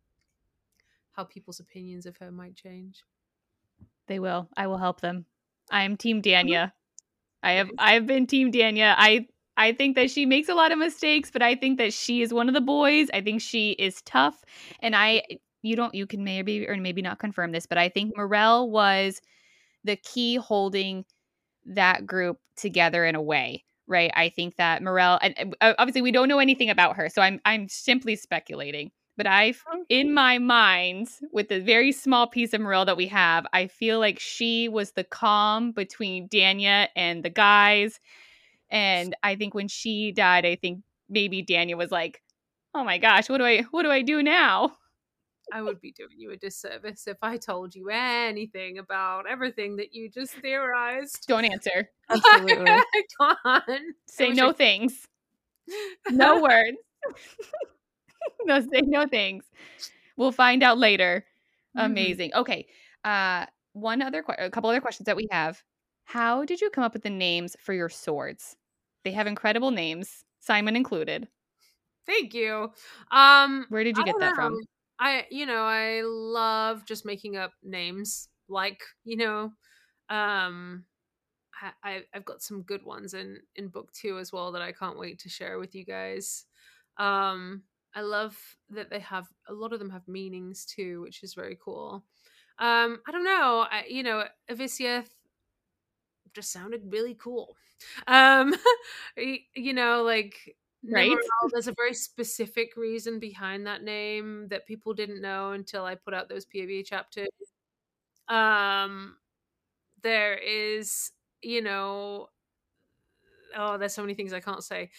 how people's opinions of her might change. They will. I will help them. I am Team Danya. I have Nice. I've been Team Danya. I I think that she makes a lot of mistakes, but I think that she is one of the boys. I think she is tough, and I you don't you can maybe or maybe not confirm this, but I think Morel was the key holding that group together in a way, right? I think that Morel, and and, uh, obviously we don't know anything about her, so I'm I'm simply speculating. But I've in my mind, with the very small piece of Morel that we have, I feel like she was the calm between Danya and the guys. And I think when she died, I think maybe Danya was like, "Oh my gosh, what do I what do I do now?" I would be doing you a disservice if I told you anything about everything that you just theorized. Don't answer. Absolutely. I can't. Say no I... things. No words. No, say no things. We'll find out later. Mm-hmm. Amazing. Okay. Uh, one other, que- a couple other questions that we have. How did you come up with the names for your swords? They have incredible names, Simon included. Thank you. Um, Where did you get that know. from? I, you know, I love just making up names. Like, you know, um, I, I've got some good ones in in book two as well that I can't wait to share with you guys. Um, I love that they have a lot of them have meanings too, which is very cool. Um, I don't know, I, you know, Aviciath just sounded really cool. Um, you know, like right. Nemerelle, there's a very specific reason behind that name that people didn't know until I put out those P O V chapters. Um, there is, you know, oh, there's so many things I can't say.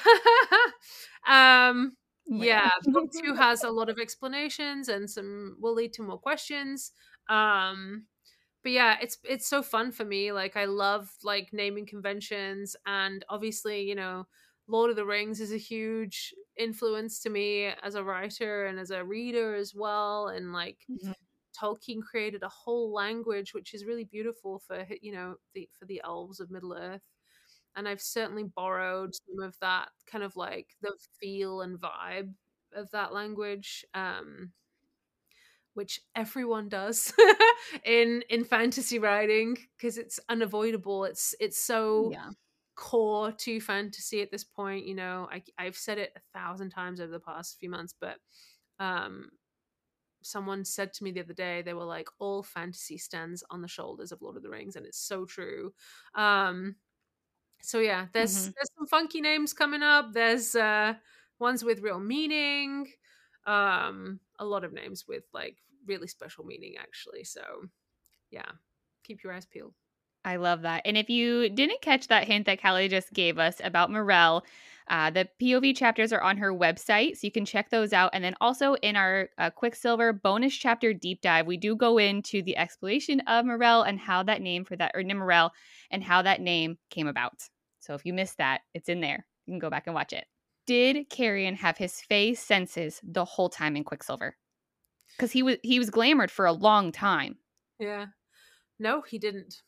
um, yeah, book two has a lot of explanations and some will lead to more questions. Um, but yeah, it's it's so fun for me. Like I love like naming conventions, and obviously, you know, Lord of the Rings is a huge influence to me as a writer and as a reader as well. And like mm-hmm. Tolkien created a whole language which is really beautiful for, you know, the for the elves of Middle Earth. And I've certainly borrowed some of that kind of like the feel and vibe of that language, um, which everyone does in in fantasy writing because it's unavoidable. It's it's so yeah. core to fantasy at this point. You know, I, I've said it a thousand times over the past few months, but um, someone said to me the other day, they were like, all fantasy stands on the shoulders of Lord of the Rings, and it's so true. Um, So yeah, there's mm-hmm. there's some funky names coming up. There's uh, ones with real meaning, um, a lot of names with like really special meaning actually. So yeah, keep your eyes peeled. I love that. And if you didn't catch that hint that Callie just gave us about Morelle, uh, the P O V chapters are on her website, so you can check those out. And then also in our uh, Quicksilver bonus chapter deep dive, we do go into the exploration of Morelle and how that name for that, or Nemerelle, and how that name came about. So if you missed that, it's in there. You can go back and watch it. Did Carrion have his Fey senses the whole time in Quicksilver? Because he was he was glamored for a long time. Yeah. No, he didn't.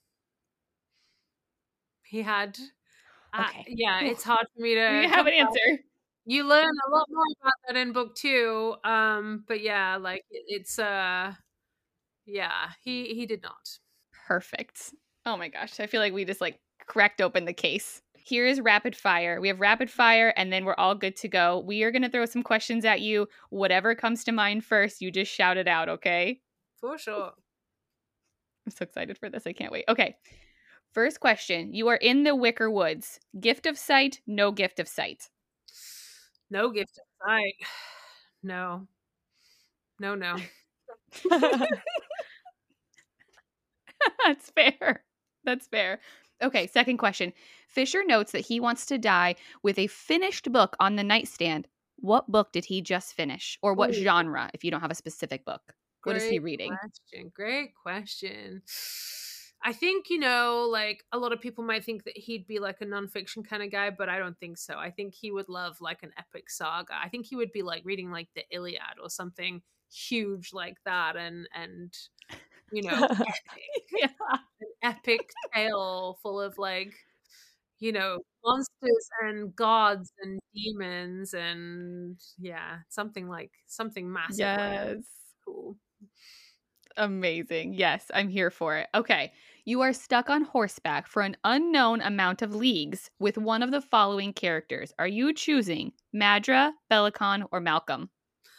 He had. Okay. Uh, yeah, it's hard for me to you have an answer. You learn a lot more about that in book two. Um, but yeah, like it, it's uh, yeah, he he did not. Perfect. Oh my gosh, I feel like we just like cracked open the case. Here is rapid fire. We have rapid fire, and then we're all good to go. We are gonna throw some questions at you. Whatever comes to mind first, you just shout it out. Okay? For sure. I'm so excited for this. I can't wait. Okay. First question. You are in the Wicker Woods. Gift of sight, no gift of sight. No gift of sight. No. No, no. That's fair. That's fair. Okay, second question. Fisher notes that he wants to die with a finished book on the nightstand. What book did he just finish? Or what Ooh. genre, if you don't have a specific book? What Great is he reading? Question. Great question. I think, you know, like a lot of people might think that he'd be like a nonfiction kind of guy, but I don't think so. I think he would love like an epic saga. I think he would be like reading like the Iliad or something huge like that, and and you know, epic. Yeah. An epic tale full of like, you know, monsters and gods and demons and yeah, something like something massive. Yes. Like, cool. Amazing. Yes, I'm here for it. Okay. You are stuck on horseback for an unknown amount of leagues with one of the following characters. Are you choosing Madra, Belicon, or Malcolm?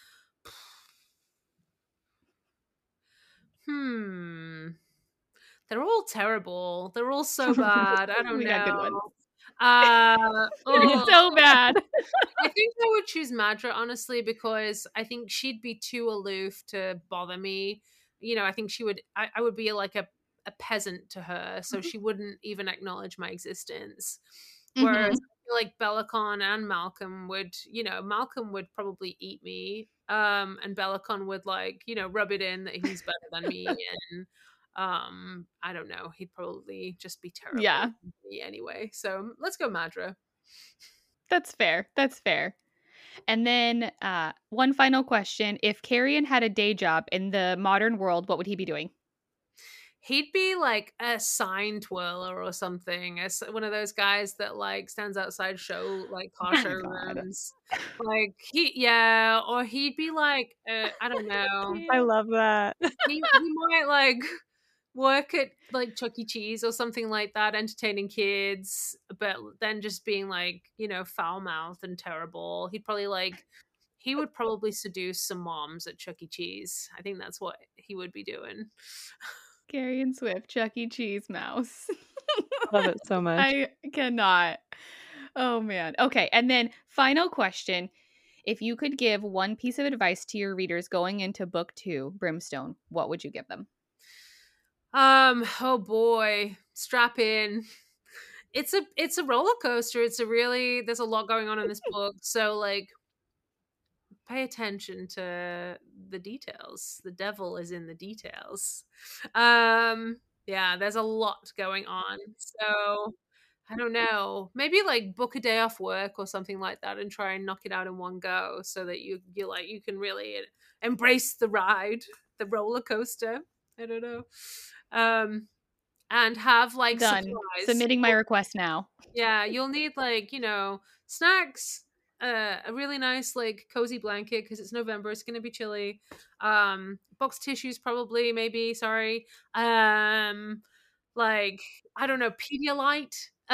Hmm. They're all terrible. They're all so bad. I don't we know. Got good ones. Uh, oh. so bad. I think I would choose Madra, honestly, because I think she'd be too aloof to bother me. You know, I think she would, I, I would be like a, a peasant to her, so mm-hmm. she wouldn't even acknowledge my existence. Whereas mm-hmm. I feel like Belicon and Malcolm would, you know, Malcolm would probably eat me Um, and Bellicon would like, you know, rub it in that he's better than me. And um, I don't know, he'd probably just be terrible Yeah. with me anyway. So let's go Madra. That's fair. That's fair. And then uh, one final question. If Carrion had a day job in the modern world, what would he be doing? He'd be like a sign twirler or something. As one of those guys that like stands outside show like car Oh, showrooms. Like he, yeah, or he'd be like, uh, I don't know. I love that. He, he might like work at like Chuck E. Cheese or something like that, entertaining kids, but then just being like, you know, foul mouthed and terrible. He'd probably like, he would probably seduce some moms at Chuck E. Cheese. I think that's what he would be doing. Carrion Swift, Chuck E. Cheese mouse. Love it so much. I cannot. Oh, man. Okay. And then final question. If you could give one piece of advice to your readers going into book two, Brimstone, what would you give them? Um, oh boy, strap in. It's a it's a roller coaster. It's a really there's a lot going on in this book. So like pay attention to the details. The devil is in the details. Um, yeah, there's a lot going on. So I don't know. Maybe like book a day off work or something like that and try and knock it out in one go so that you you like you can really embrace the ride, the roller coaster. I don't know. Um and have like Done. supplies. Submitting my request now. Yeah, you'll need like, you know, snacks, uh, a really nice like cozy blanket because it's November, it's gonna be chilly. Um, box tissues probably, maybe, sorry. Um, like, I don't know, Pedialyte.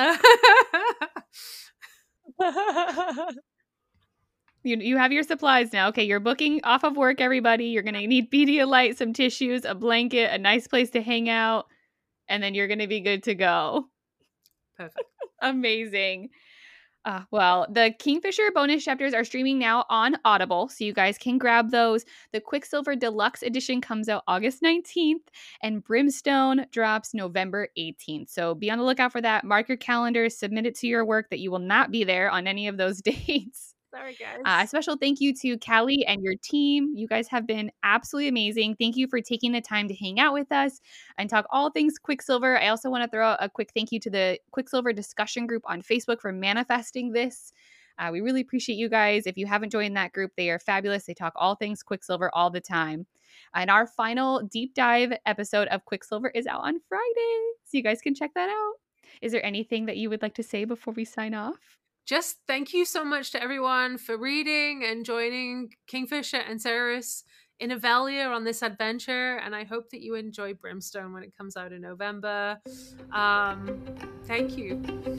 You you have your supplies now. Okay, you're booking off of work, everybody. You're going to need Pedialyte, some tissues, a blanket, a nice place to hang out, and then you're going to be good to go. Perfect. Amazing. Uh, well, the Kingfisher bonus chapters are streaming now on Audible, so you guys can grab those. The Quicksilver Deluxe Edition comes out August nineteenth, and Brimstone drops November eighteenth. So be on the lookout for that. Mark your calendars, submit it to your work that you will not be there on any of those dates. Sorry, guys. Uh, a special thank you to Callie and your team. You guys have been absolutely amazing. Thank you for taking the time to hang out with us and talk all things Quicksilver. I also want to throw out a quick thank you to the Quicksilver discussion group on Facebook for manifesting this. Uh, we really appreciate you guys. If you haven't joined that group, they are fabulous. They talk all things Quicksilver all the time. And our final deep dive episode of Quicksilver is out on Friday, so you guys can check that out. Is there anything that you would like to say before we sign off? Just thank you so much to everyone for reading and joining Kingfisher and Ceres in Avelia on this adventure, and I hope that you enjoy Brimstone when it comes out in November. Um, thank you.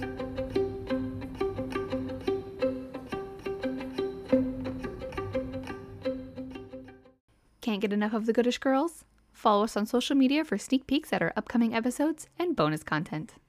Can't get enough of the Goodish Girls? Follow us on social media for sneak peeks at our upcoming episodes and bonus content.